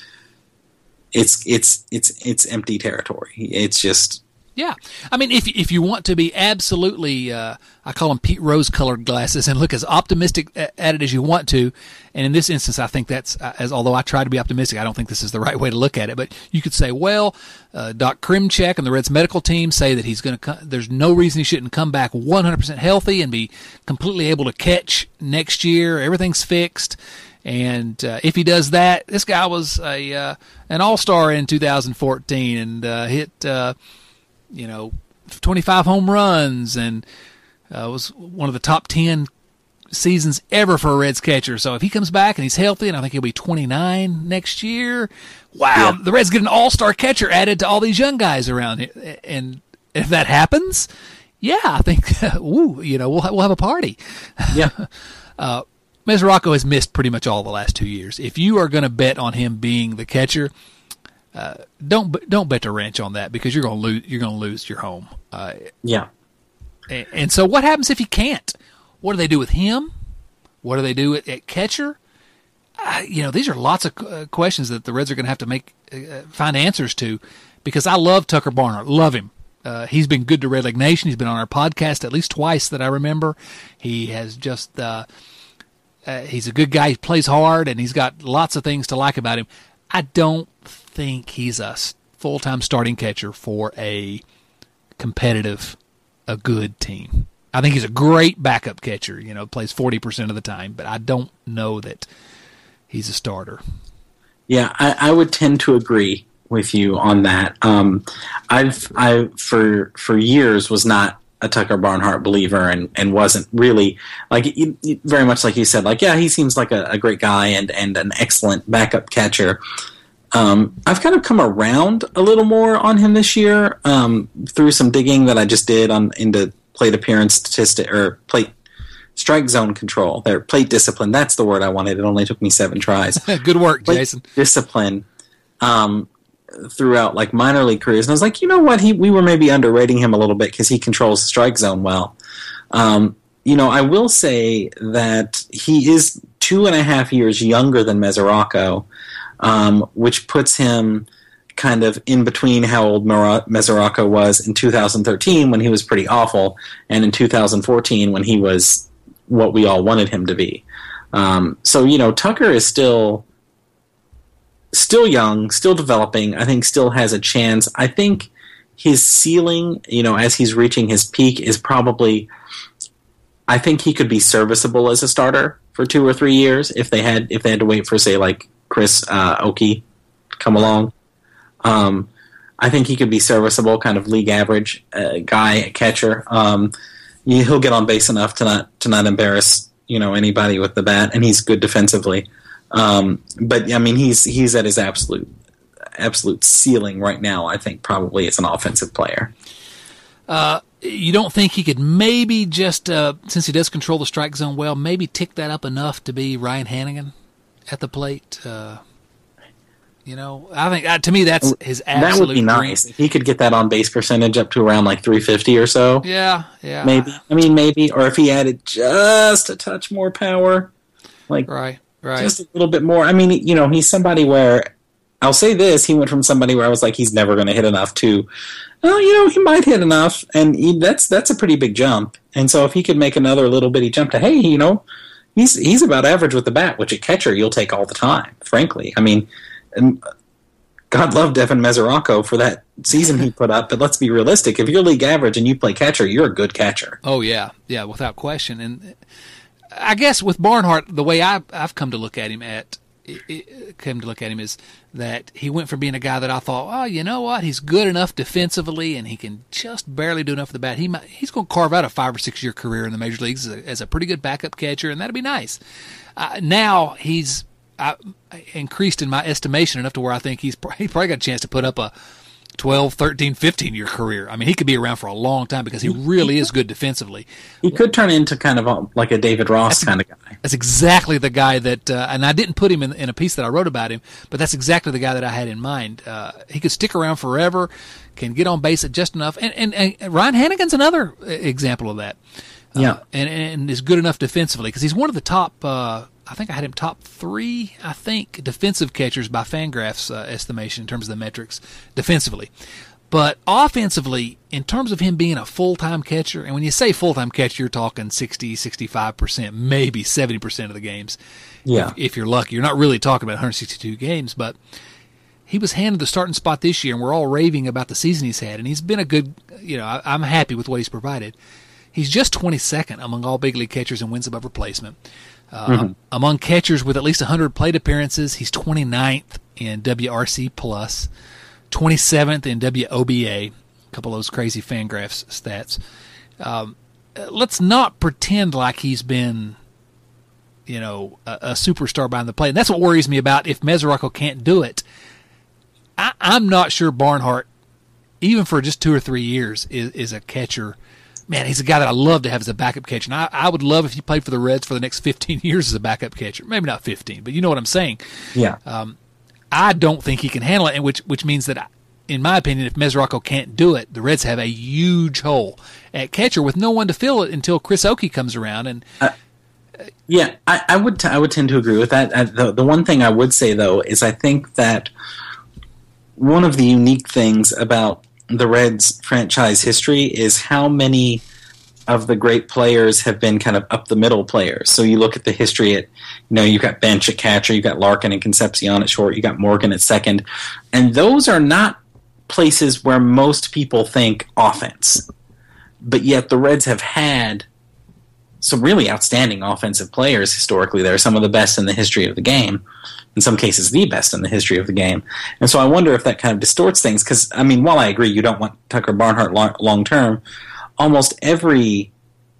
it's it's it's it's empty territory. It's just. Yeah. I mean, if if you want to be absolutely, uh, I call them Pete Rose-colored glasses, and look as optimistic at it as you want to, and in this instance, I think that's, as although I try to be optimistic, I don't think this is the right way to look at it, but you could say, well, uh, Doc Krimchek and the Reds medical team say that he's going to, there's no reason he shouldn't come back one hundred percent healthy and be completely able to catch next year. Everything's fixed. And uh, if he does that, this guy was a uh, an all-star in two thousand fourteen and uh, hit... Uh, you know, twenty-five home runs, and uh, was one of the top ten seasons ever for a Reds catcher. So if he comes back and he's healthy, and I think he'll be twenty-nine next year, wow, yeah. the Reds get an all-star catcher added to all these young guys around it. And if that happens, yeah, I think, ooh, you know, we'll ha- we'll have a party. Yeah. uh, Mesoraco has missed pretty much all the last two years. If you are going to bet on him being the catcher, Uh, don't don't bet the ranch on that because you're going to lose. You're going to lose your home. Uh, yeah. And, and so, what happens if he can't? What do they do with him? What do they do at, at catcher? Uh, you know, these are lots of uh, questions that the Reds are going to have to make uh, find answers to. Because I love Tucker Barnhart, love him. Uh, he's been good to Red Leg Nation. He's been on our podcast at least twice that I remember. He has just uh, uh, he's a good guy. He plays hard, and he's got lots of things to like about him. I don't think he's a full-time starting catcher for a competitive, a good team. I think he's a great backup catcher, you know, plays forty percent of the time, but I don't know that he's a starter. Yeah, I, I would tend to agree with you on that. Um, I've, I for for years was not a Tucker Barnhart believer and, and wasn't really, like, it, it, very much like you said, like, yeah, he seems like a, a great guy and, and an excellent backup catcher. Um, I've kind of come around a little more on him this year um, through some digging that I just did on into plate appearance statistic or plate strike zone control. Their plate discipline. That's the word I wanted. It only took me seven tries. Good work, plate Jason. Discipline um, throughout like minor league careers, and I was like, you know what? He we were maybe underrating him a little bit because he controls the strike zone well. Um, you know, I will say that he is two and a half years younger than Mesoraco. Um, which puts him kind of in between how old Mesoraco was in two thousand thirteen when he was pretty awful, and in two thousand fourteen when he was what we all wanted him to be. Um, so, you know, Tucker is still still young, still developing. I think still has a chance. I think his ceiling, you know, as he's reaching his peak is probably, I think he could be serviceable as a starter for two or three years if they had if they had to wait for, say, like Chris uh, Oakey come along. Um, I think he could be serviceable, kind of league average uh, guy, catcher. Um, he'll get on base enough to not to not embarrass you know anybody with the bat, and he's good defensively. Um, but I mean, he's he's at his absolute absolute ceiling right now. I think probably as an offensive player. Uh, you don't think he could maybe just uh, since he does control the strike zone well, maybe tick that up enough to be Ryan Hannigan at the plate? Uh, you know, I think uh, to me that's his absolute That would be nice. dream. If he could get that on base percentage up to around like three fifty or so. Yeah, yeah. Maybe. I mean, maybe. Or if he added just a touch more power. Like, right, right. Just a little bit more. I mean, you know, he's somebody where, I'll say this, he went from somebody where I was like, he's never going to hit enough to, oh, you know, he might hit enough. And he, that's that's a pretty big jump. And so if he could make another little bitty jump to, hey, you know, He's he's about average with the bat, which a catcher you'll take all the time, frankly. I mean, and God love Devin Mesoraco for that season he put up, but let's be realistic. If you're league average and you play catcher, you're a good catcher. Oh, yeah. Yeah, without question. And I guess with Barnhart, the way I've, I've come to look at him at it, it, come to look at him is that he went from being a guy that I thought, oh, you know what, he's good enough defensively and he can just barely do enough with the bat. He might, he's going to carve out a five or six year career in the major leagues as a, as a pretty good backup catcher, and that'd be nice. Uh, now he's uh, increased in my estimation enough to where I think he's, he's probably got a chance to put up a twelve, thirteen, fifteen-year career. I mean, he could be around for a long time because he really is good defensively. He could turn into kind of a, like a David Ross that's, kind of guy. That's exactly the guy that, uh, and I didn't put him in, in a piece that I wrote about him, but that's exactly the guy that I had in mind. Uh, he could stick around forever, can get on base at just enough. And, and, and Ryan Hannigan's another example of that. Uh, yeah. And, and is good enough defensively because he's one of the top, uh, I think I had him top three, I think, defensive catchers by Fangraphs uh, estimation in terms of the metrics defensively. But offensively, in terms of him being a full-time catcher, and when you say full-time catcher, you're talking sixty, sixty-five percent, maybe seventy percent of the games. Yeah. If, if you're lucky. You're not really talking about one hundred sixty-two games, but he was handed the starting spot this year, and we're all raving about the season he's had, and he's been a good, you know, I, I'm happy with what he's provided. He's just twenty-second among all big league catchers in wins above replacement. Uh, mm-hmm. Among catchers with at least one hundred plate appearances, he's twenty-ninth in W R C plus, twenty-seventh in W O B A, a couple of those crazy Fangraphs stats. Um, let's not pretend like he's been, you know, a, a superstar behind the plate. And that's what worries me about if Mesoraco can't do it. I, I'm not sure Barnhart, even for just two or three years, is, is a catcher. Man, he's a guy that I love to have as a backup catcher. And I, I would love if he played for the Reds for the next fifteen years as a backup catcher. Maybe not fifteen, but you know what I'm saying. Yeah. Um, I don't think he can handle it, and which which means that, in my opinion, if Mesoraco can't do it, the Reds have a huge hole at catcher with no one to fill it until Chris Oakey comes around. And uh, yeah, I, I would t- I would tend to agree with that. Uh, the the one thing I would say though is I think that one of the unique things about the Reds franchise history is how many of the great players have been kind of up the middle players. So you look at the history at, you know, you've got Bench at catcher, you've got Larkin and Concepcion at short, you got Morgan at second, and those are not places where most people think offense. But yet the Reds have had some really outstanding offensive players historically. They're some of the best in the history of the game. In some cases, the best in the history of the game. And so I wonder if that kind of distorts things. Because, I mean, while I agree you don't want Tucker Barnhart long, long term, almost every,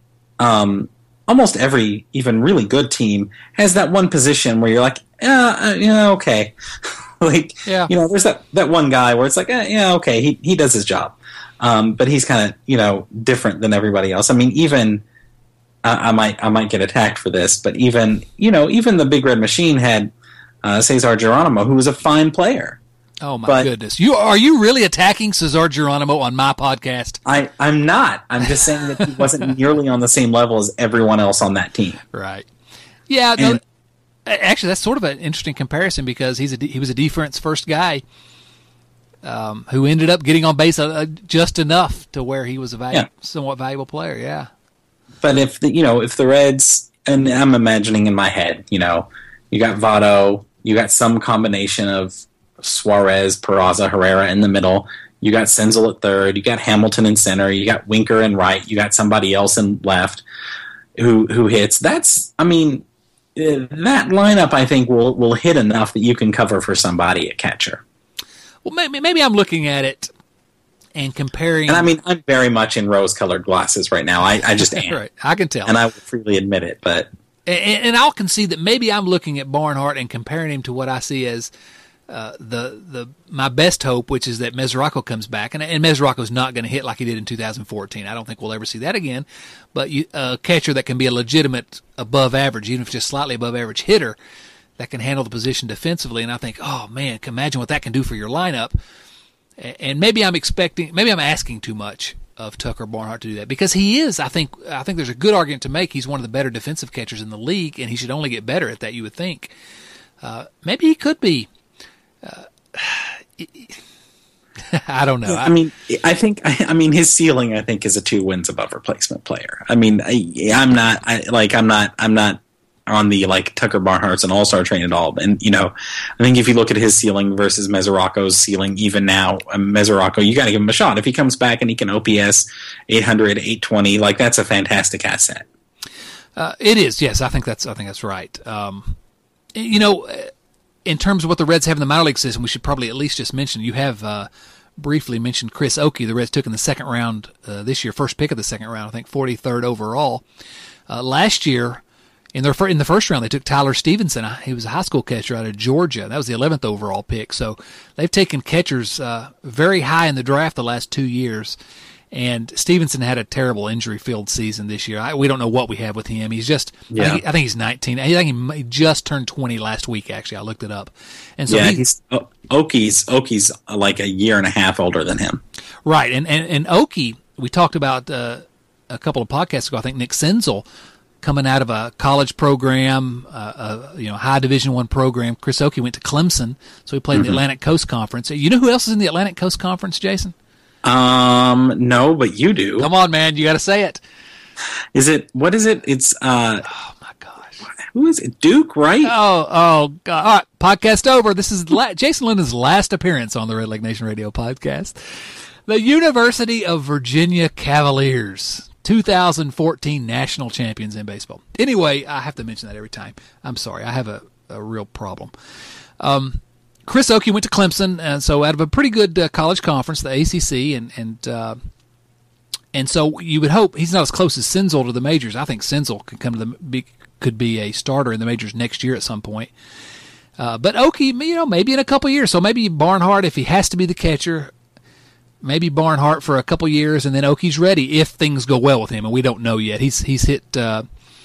um, almost every even really good team has that one position where you're like, yeah, uh, yeah, okay. like, yeah. you know, there's that, that one guy where it's like, eh, yeah, okay, he he does his job. Um, but he's kind of, you know, different than everybody else. I mean, even uh, I might I might get attacked for this, but even, you know, even the Big Red Machine had Uh, Cesar Geronimo, who was a fine player. Oh, my but goodness. You Are you really attacking Cesar Geronimo on my podcast? I, I'm not. I'm just saying that he wasn't nearly on the same level as everyone else on that team. Right. Yeah. No, and, actually, that's sort of an interesting comparison because he's a, he was a defense first guy um, who ended up getting on base uh, just enough to where he was a valu- yeah. somewhat valuable player. Yeah. But if the, you know, if the Reds, and I'm imagining in my head, you know, you got Votto, you got some combination of Suarez, Peraza, Herrera in the middle. You got Senzel at third. You got Hamilton in center. You got Winker in right. You got somebody else in left who who hits. That's, I mean, that lineup I think will will hit enough that you can cover for somebody at catcher. Well, maybe, maybe I'm looking at it and comparing. And I mean, I'm very much in rose-colored glasses right now. I, I just am. Right. I can tell. And I will freely admit it, but. And, and I'll concede that maybe I'm looking at Barnhart and comparing him to what I see as uh, the the my best hope, which is that Mesoraco comes back. And, and Mesoraco's not going to hit like he did in two thousand fourteen. I don't think we'll ever see that again. But you, a catcher that can be a legitimate above average, even if just slightly above average hitter, that can handle the position defensively. And I think, oh, man, imagine what that can do for your lineup. And maybe I'm expecting, maybe I'm asking too much of Tucker Barnhart to do that because he is. I think I think there's a good argument to make. He's one of the better defensive catchers in the league, and he should only get better at that. You would think. Uh, maybe he could be. Uh, I don't know. I mean, I think. I, I mean, his ceiling, I think, is a two wins above replacement player. I mean, I, I'm not. I like. I'm not. I'm not on the like Tucker Barnhart's an all-star train at all. And, you know, I think if you look at his ceiling versus Mesoraco's ceiling, even now, um, Mesoraco, you got to give him a shot. If he comes back and he can O P S eight hundred, eight twenty, like that's a fantastic asset. Uh, it is. Yes. I think that's, I think that's right. Um, you know, in terms of what the Reds have in the minor league system, we should probably at least just mention, you have, uh, briefly mentioned Chris Oakey. The Reds took in the second round, uh, this year, first pick of the second round, I think forty-third overall. Uh, last year, In their fir- in the first round, they took Tyler Stevenson. He was a high school catcher out of Georgia. That was the eleventh overall pick. So they've taken catchers uh, very high in the draft the last two years. And Stevenson had a terrible injury-filled season this year. I, we don't know what we have with him. He's just, yeah. I, think, I think he's nineteen. I think he just turned twenty last week, actually. I looked it up. And so yeah, he, he's, Oki's, Oki's like a year and a half older than him. Right. And, and, and Oki, we talked about uh, a couple of podcasts ago, I think Nick Senzel, coming out of a college program, uh, a you know high Division One program. Chris Oki went to Clemson, so he played mm-hmm. in the Atlantic Coast Conference. You know who else is in the Atlantic Coast Conference, Jason? Um, no, but you do. Come on, man, you got to say it. Is it? What is it? It's uh. Oh my gosh, who is it? Duke, right? Oh, oh God! All right, podcast over. This is la- Jason Linden's last appearance on the Red Leg Nation Radio podcast. The University of Virginia Cavaliers, two thousand fourteen national champions in baseball. Anyway, I have to mention that every time. I'm sorry, I have a, a real problem. Um. Chris Oki went to Clemson, and so out of a pretty good uh, college conference, the A C C, and and uh, and so you would hope he's not as close as Senzel to the majors. I think Senzel could come to the be, could be a starter in the majors next year at some point. Uh, but Oki, you know, maybe in a couple years. So maybe Barnhart, if he has to be the catcher, maybe Barnhart for a couple years, and then Oki's ready if things go well with him, and we don't know yet. He's he's hit uh,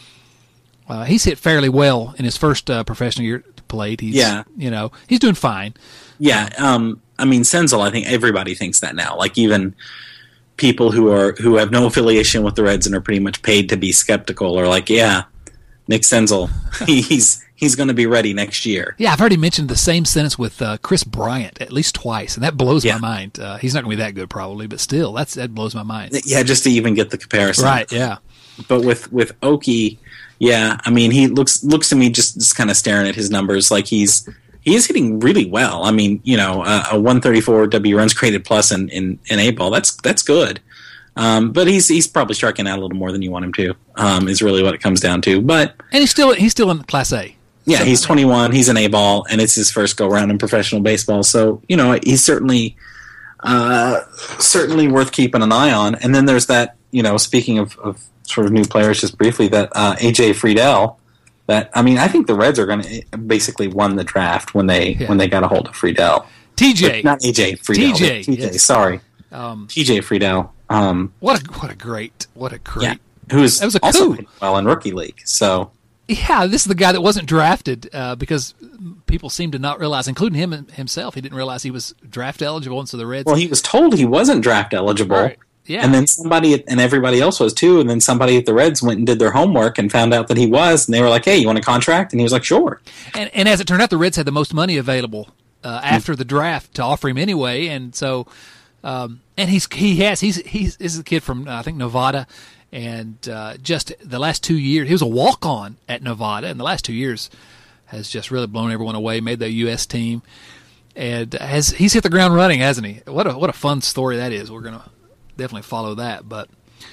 uh, he's hit fairly well in his first uh, professional year. Played. He's, yeah, you know, he's doing fine. Yeah, um, I mean, Senzel, I think everybody thinks that now. Like even people who are who have no affiliation with the Reds and are pretty much paid to be skeptical are like, yeah, Nick Senzel, he's he's going to be ready next year. Yeah, I've already mentioned the same sentence with uh, Chris Bryant at least twice, and that blows yeah. my mind. Uh, he's not going to be that good probably, but still, that's that blows my mind. Yeah, just to even get the comparison. Right, yeah. But with, with Oki, yeah, I mean, he looks looks to me just, just kind of staring at his numbers like he's he is hitting really well. I mean, you know, uh, a one thirty-four W runs created plus in, in, in A ball, that's that's good. Um, but he's he's probably striking out a little more than you want him to. Um, is really what it comes down to. But and he's still he's still in Class A. Yeah, so, he's twenty-one. He's an A ball, and it's his first go round in professional baseball. So you know, he's certainly uh, certainly worth keeping an eye on. And then there's that. You know, speaking of, of sort of new players, just briefly, that uh, A J Friedel. That I mean, I think the Reds are going to basically won the draft when they yeah. when they got a hold of Friedel. T J, but not A J Friedel. T J, T J. yes. Sorry, um, T J Friedel. Um, what a what a great what a great. Yeah, who's that was a also coup. Well in rookie league. So yeah, this is the guy that wasn't drafted uh, because people seem to not realize, including him himself, he didn't realize he was draft eligible, and so the Reds. Well, he was told he wasn't draft eligible. Right. Yeah. And then somebody, and everybody else was too, and then somebody at the Reds went and did their homework and found out that he was, and they were like, hey, you want a contract? And he was like, sure. And, and as it turned out, the Reds had the most money available uh, after mm. the draft to offer him anyway, and so, um, and he's he has, he's, he's, he's a kid from, uh, I think, Nevada, and uh, just the last two years, he was a walk-on at Nevada, and the last two years has just really blown everyone away, made the U S team, and has he's hit the ground running, hasn't he? What a, what a fun story that is. We're going to definitely follow that, but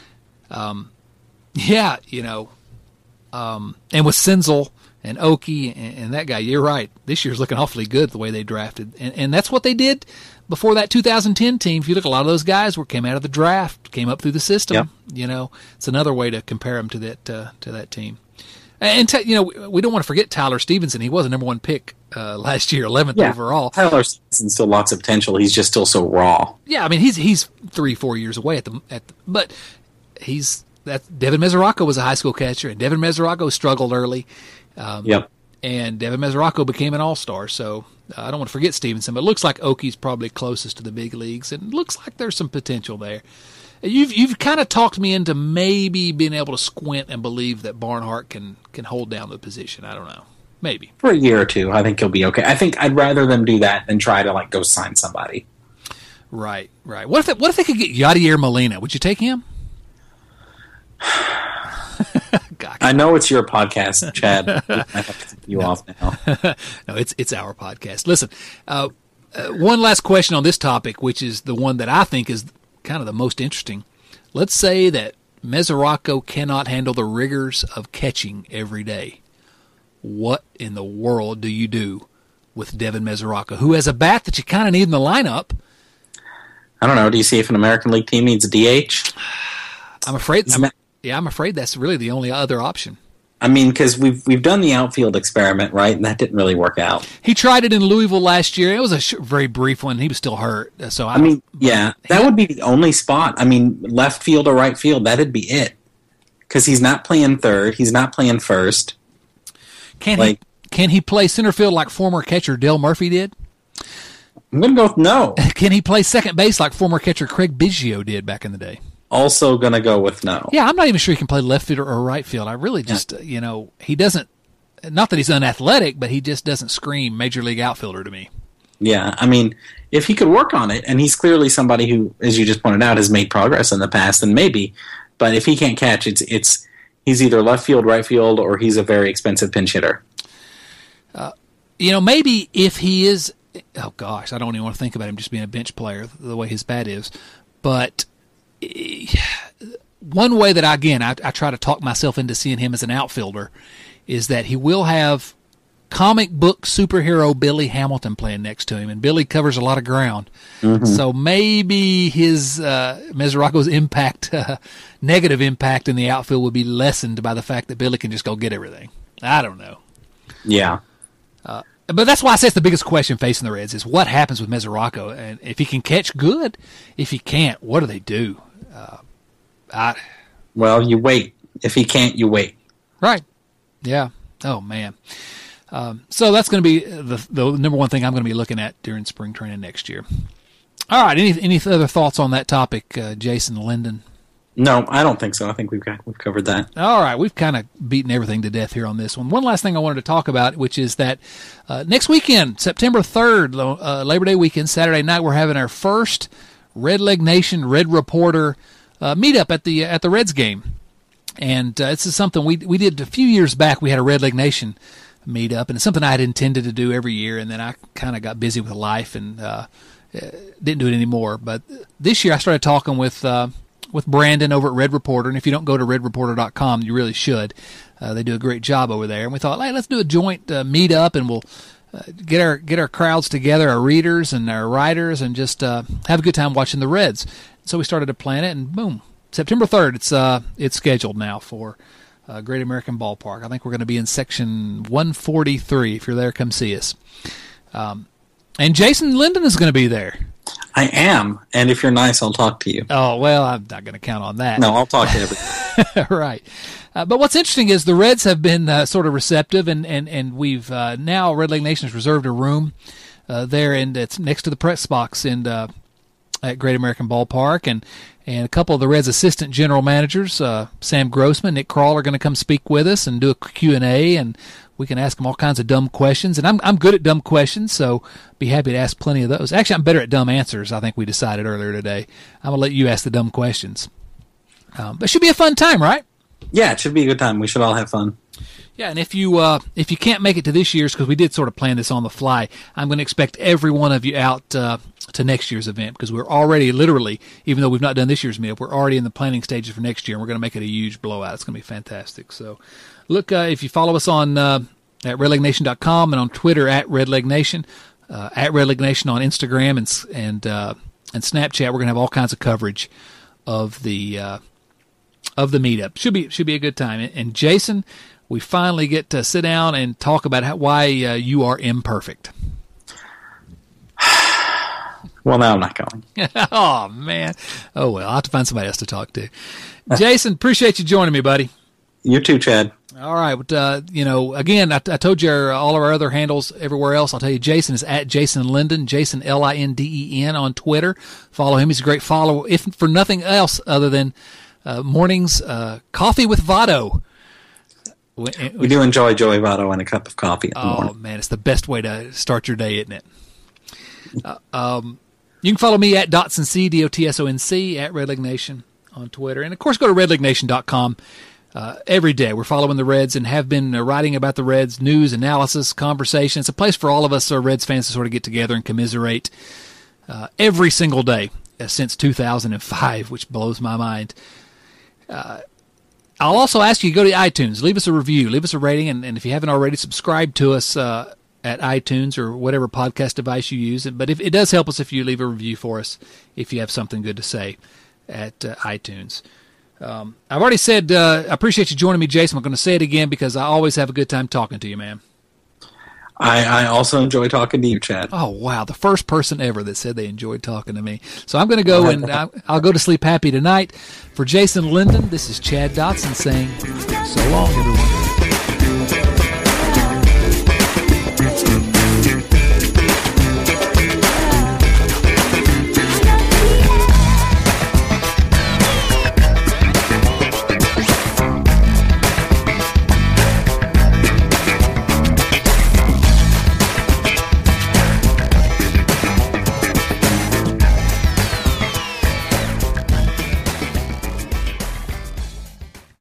um, yeah, you know, um, and with Senzel and Oki and, and that guy, you're right. This year's looking awfully good the way they drafted, and, and that's what they did before that two thousand ten team. If you look, a lot of those guys were came out of the draft, came up through the system. Yep. You know, it's another way to compare them to that uh, to that team. And t- you know, we, we don't want to forget Tyler Stevenson. He was a number one pick uh, last year, eleventh yeah. overall. Tyler Stevenson's still lots of potential. He's just still so raw. Yeah, I mean, he's he's three, four years away at the at, the, but he's that. Devin Mesoraco was a high school catcher, and Devin Mesoraco struggled early. Um, yep. And Devin Mesoraco became an all-star. So uh, I don't want to forget Stevenson, but it looks like Oki's probably closest to the big leagues, and it looks like there's some potential there. You've you've kind of talked me into maybe being able to squint and believe that Barnhart can, can hold down the position. I don't know. Maybe. For a year or two, I think he'll be okay. I think I'd rather them do that than try to like go sign somebody. Right, right. What if they, what if they could get Yadier Molina? Would you take him? God, I know it's your podcast, Chad. I have to take you no. off now. No, it's it's our podcast. Listen, uh, uh, one last question on this topic, which is the one that I think is kind of the most interesting. Let's say that Mesoraco cannot handle the rigors of catching every day. What in the world do you do with Devin Mesoraco, who has a bat that you kind of need in the lineup? I don't know. Do you see if an American League team needs a D H? I'm afraid. I'm, yeah, I'm afraid that's really the only other option. I mean, because we've we've done the outfield experiment, right, and that didn't really work out. He tried it in Louisville last year. It was a sh- very brief one. He was still hurt. So I, I mean, yeah, that would be the only spot. I mean, left field or right field, that'd be it. Because he's not playing third, he's not playing first. Can like, he can he play center field like former catcher Dale Murphy did? I'm going to go with no. Can he play second base like former catcher Craig Biggio did back in the day? Also going to go with no. Yeah, I'm not even sure he can play left field or right field. I really just, yeah. uh, you know, he doesn't, not that he's unathletic, but he just doesn't scream major league outfielder to me. Yeah, I mean, if he could work on it, and he's clearly somebody who, as you just pointed out, has made progress in the past, then maybe. But if he can't catch, it's it's he's either left field, right field, or he's a very expensive pinch hitter. Uh, you know, maybe if he is, oh gosh, I don't even want to think about him just being a bench player the way his bat is, but one way that, I, again, I, I try to talk myself into seeing him as an outfielder is that he will have comic book superhero Billy Hamilton playing next to him, and Billy covers a lot of ground. Mm-hmm. So maybe his uh, Mesoraco's impact, uh, negative impact in the outfield would be lessened by the fact that Billy can just go get everything. I don't know. Yeah. Uh, but that's why I say it's the biggest question facing the Reds is what happens with Mesoraco. And if he can catch, good. If he can't, what do they do? Uh, I, well, you wait. If he can't, you wait. Right. Yeah. Oh, man. Um, so that's going to be the, the number one thing I'm going to be looking at during spring training next year. All right. Any any other thoughts on that topic, uh, Jason Linden? No, I don't think so. I think we've got we've covered that. All right, we've kind of beaten everything to death here on this one. One last thing I wanted to talk about, which is that uh, next weekend, September third, uh, Labor Day weekend, Saturday night, we're having our first Red Leg Nation Red Reporter uh, meetup at the at the Reds game, and uh, this is something we we did a few years back. We had a Red Leg Nation meetup, and it's something I had intended to do every year, and then I kind of got busy with life and uh, didn't do it anymore. But this year, I started talking with. Uh, with Brandon over at Red Reporter, and if you don't go to red reporter dot com, you really should. Uh, they do a great job over there, and we thought, hey, let's do a joint uh, meet-up, and we'll uh, get our get our crowds together, our readers and our writers, and just uh, have a good time watching the Reds. So we started to plan it, and boom, September third, it's uh it's scheduled now for uh, Great American Ballpark. I think we're going to be in section one forty-three. If you're there, come see us. Um, and Jason Linden is going to be there. I am, and if you're nice, I'll talk to you. Oh, well, I'm not going to count on that. No, I'll talk to everybody. Right. Uh, but what's interesting is the Reds have been uh, sort of receptive, and, and, and we've uh, now, Red Leg Nation has reserved a room uh, there, and it's next to the press box in, uh, at Great American Ballpark, and, and a couple of the Reds' assistant general managers, uh, Sam Grossman, Nick Krall, are going to come speak with us and do a Q and A, and we can ask them all kinds of dumb questions, and I'm I'm good at dumb questions, so be happy to ask plenty of those. Actually, I'm better at dumb answers, I think we decided earlier today. I'm going to let you ask the dumb questions. Um, but it should be a fun time, right? Yeah, it should be a good time. We should all have fun. Yeah, and if you uh, if you can't make it to this year's, because we did sort of plan this on the fly, I'm going to expect every one of you out uh, to next year's event, because we're already literally, even though we've not done this year's meetup, we're already in the planning stages for next year, and we're going to make it a huge blowout. It's going to be fantastic. So look, uh, if you follow us on uh, at red leg nation dot com and on Twitter at redlegnation, uh, at redlegnation on Instagram and and uh, and Snapchat, we're going to have all kinds of coverage of the uh, of the meetup. Should be should be a good time. And, and Jason, we finally get to sit down and talk about how, why uh, you are imperfect. Well, now I'm not going. Oh, man. Oh, well, I'll have to find somebody else to talk to. Jason, appreciate you joining me, buddy. You too, Chad. All right. But, uh, you know, again, I, I told you our, all of our other handles everywhere else. I'll tell you, Jason is at Jason Linden, Jason L I N D E N on Twitter. Follow him. He's a great follower, if for nothing else other than uh, mornings uh, coffee with Votto. We, we do enjoy Joey Votto and a cup of coffee in the oh, morning. Oh, man, it's the best way to start your day, isn't it? Uh, um, you can follow me at DotsonC, D O T S O N C, at Red Leg Nation on Twitter. And, of course, go to red leg nation dot com. Uh, every day we're following the Reds and have been uh, writing about the Reds, news, analysis, conversation. It's a place for all of us uh, Reds fans to sort of get together and commiserate uh, every single day uh, since two thousand five, which blows my mind. Uh, I'll also ask you to go to iTunes, leave us a review, leave us a rating, and, and if you haven't already, subscribe to us uh, at iTunes or whatever podcast device you use. But if, it does help us if you leave a review for us if you have something good to say at uh, iTunes. Um, I've already said uh, I appreciate you joining me, Jason. I'm going to say it again because I always have a good time talking to you, man. I, I also enjoy talking to you, Chad. Oh, wow. The first person ever that said they enjoyed talking to me. So I'm going to go and I'll, I'll go to sleep happy tonight. For Jason Linden, this is Chad Dotson saying so long, everyone.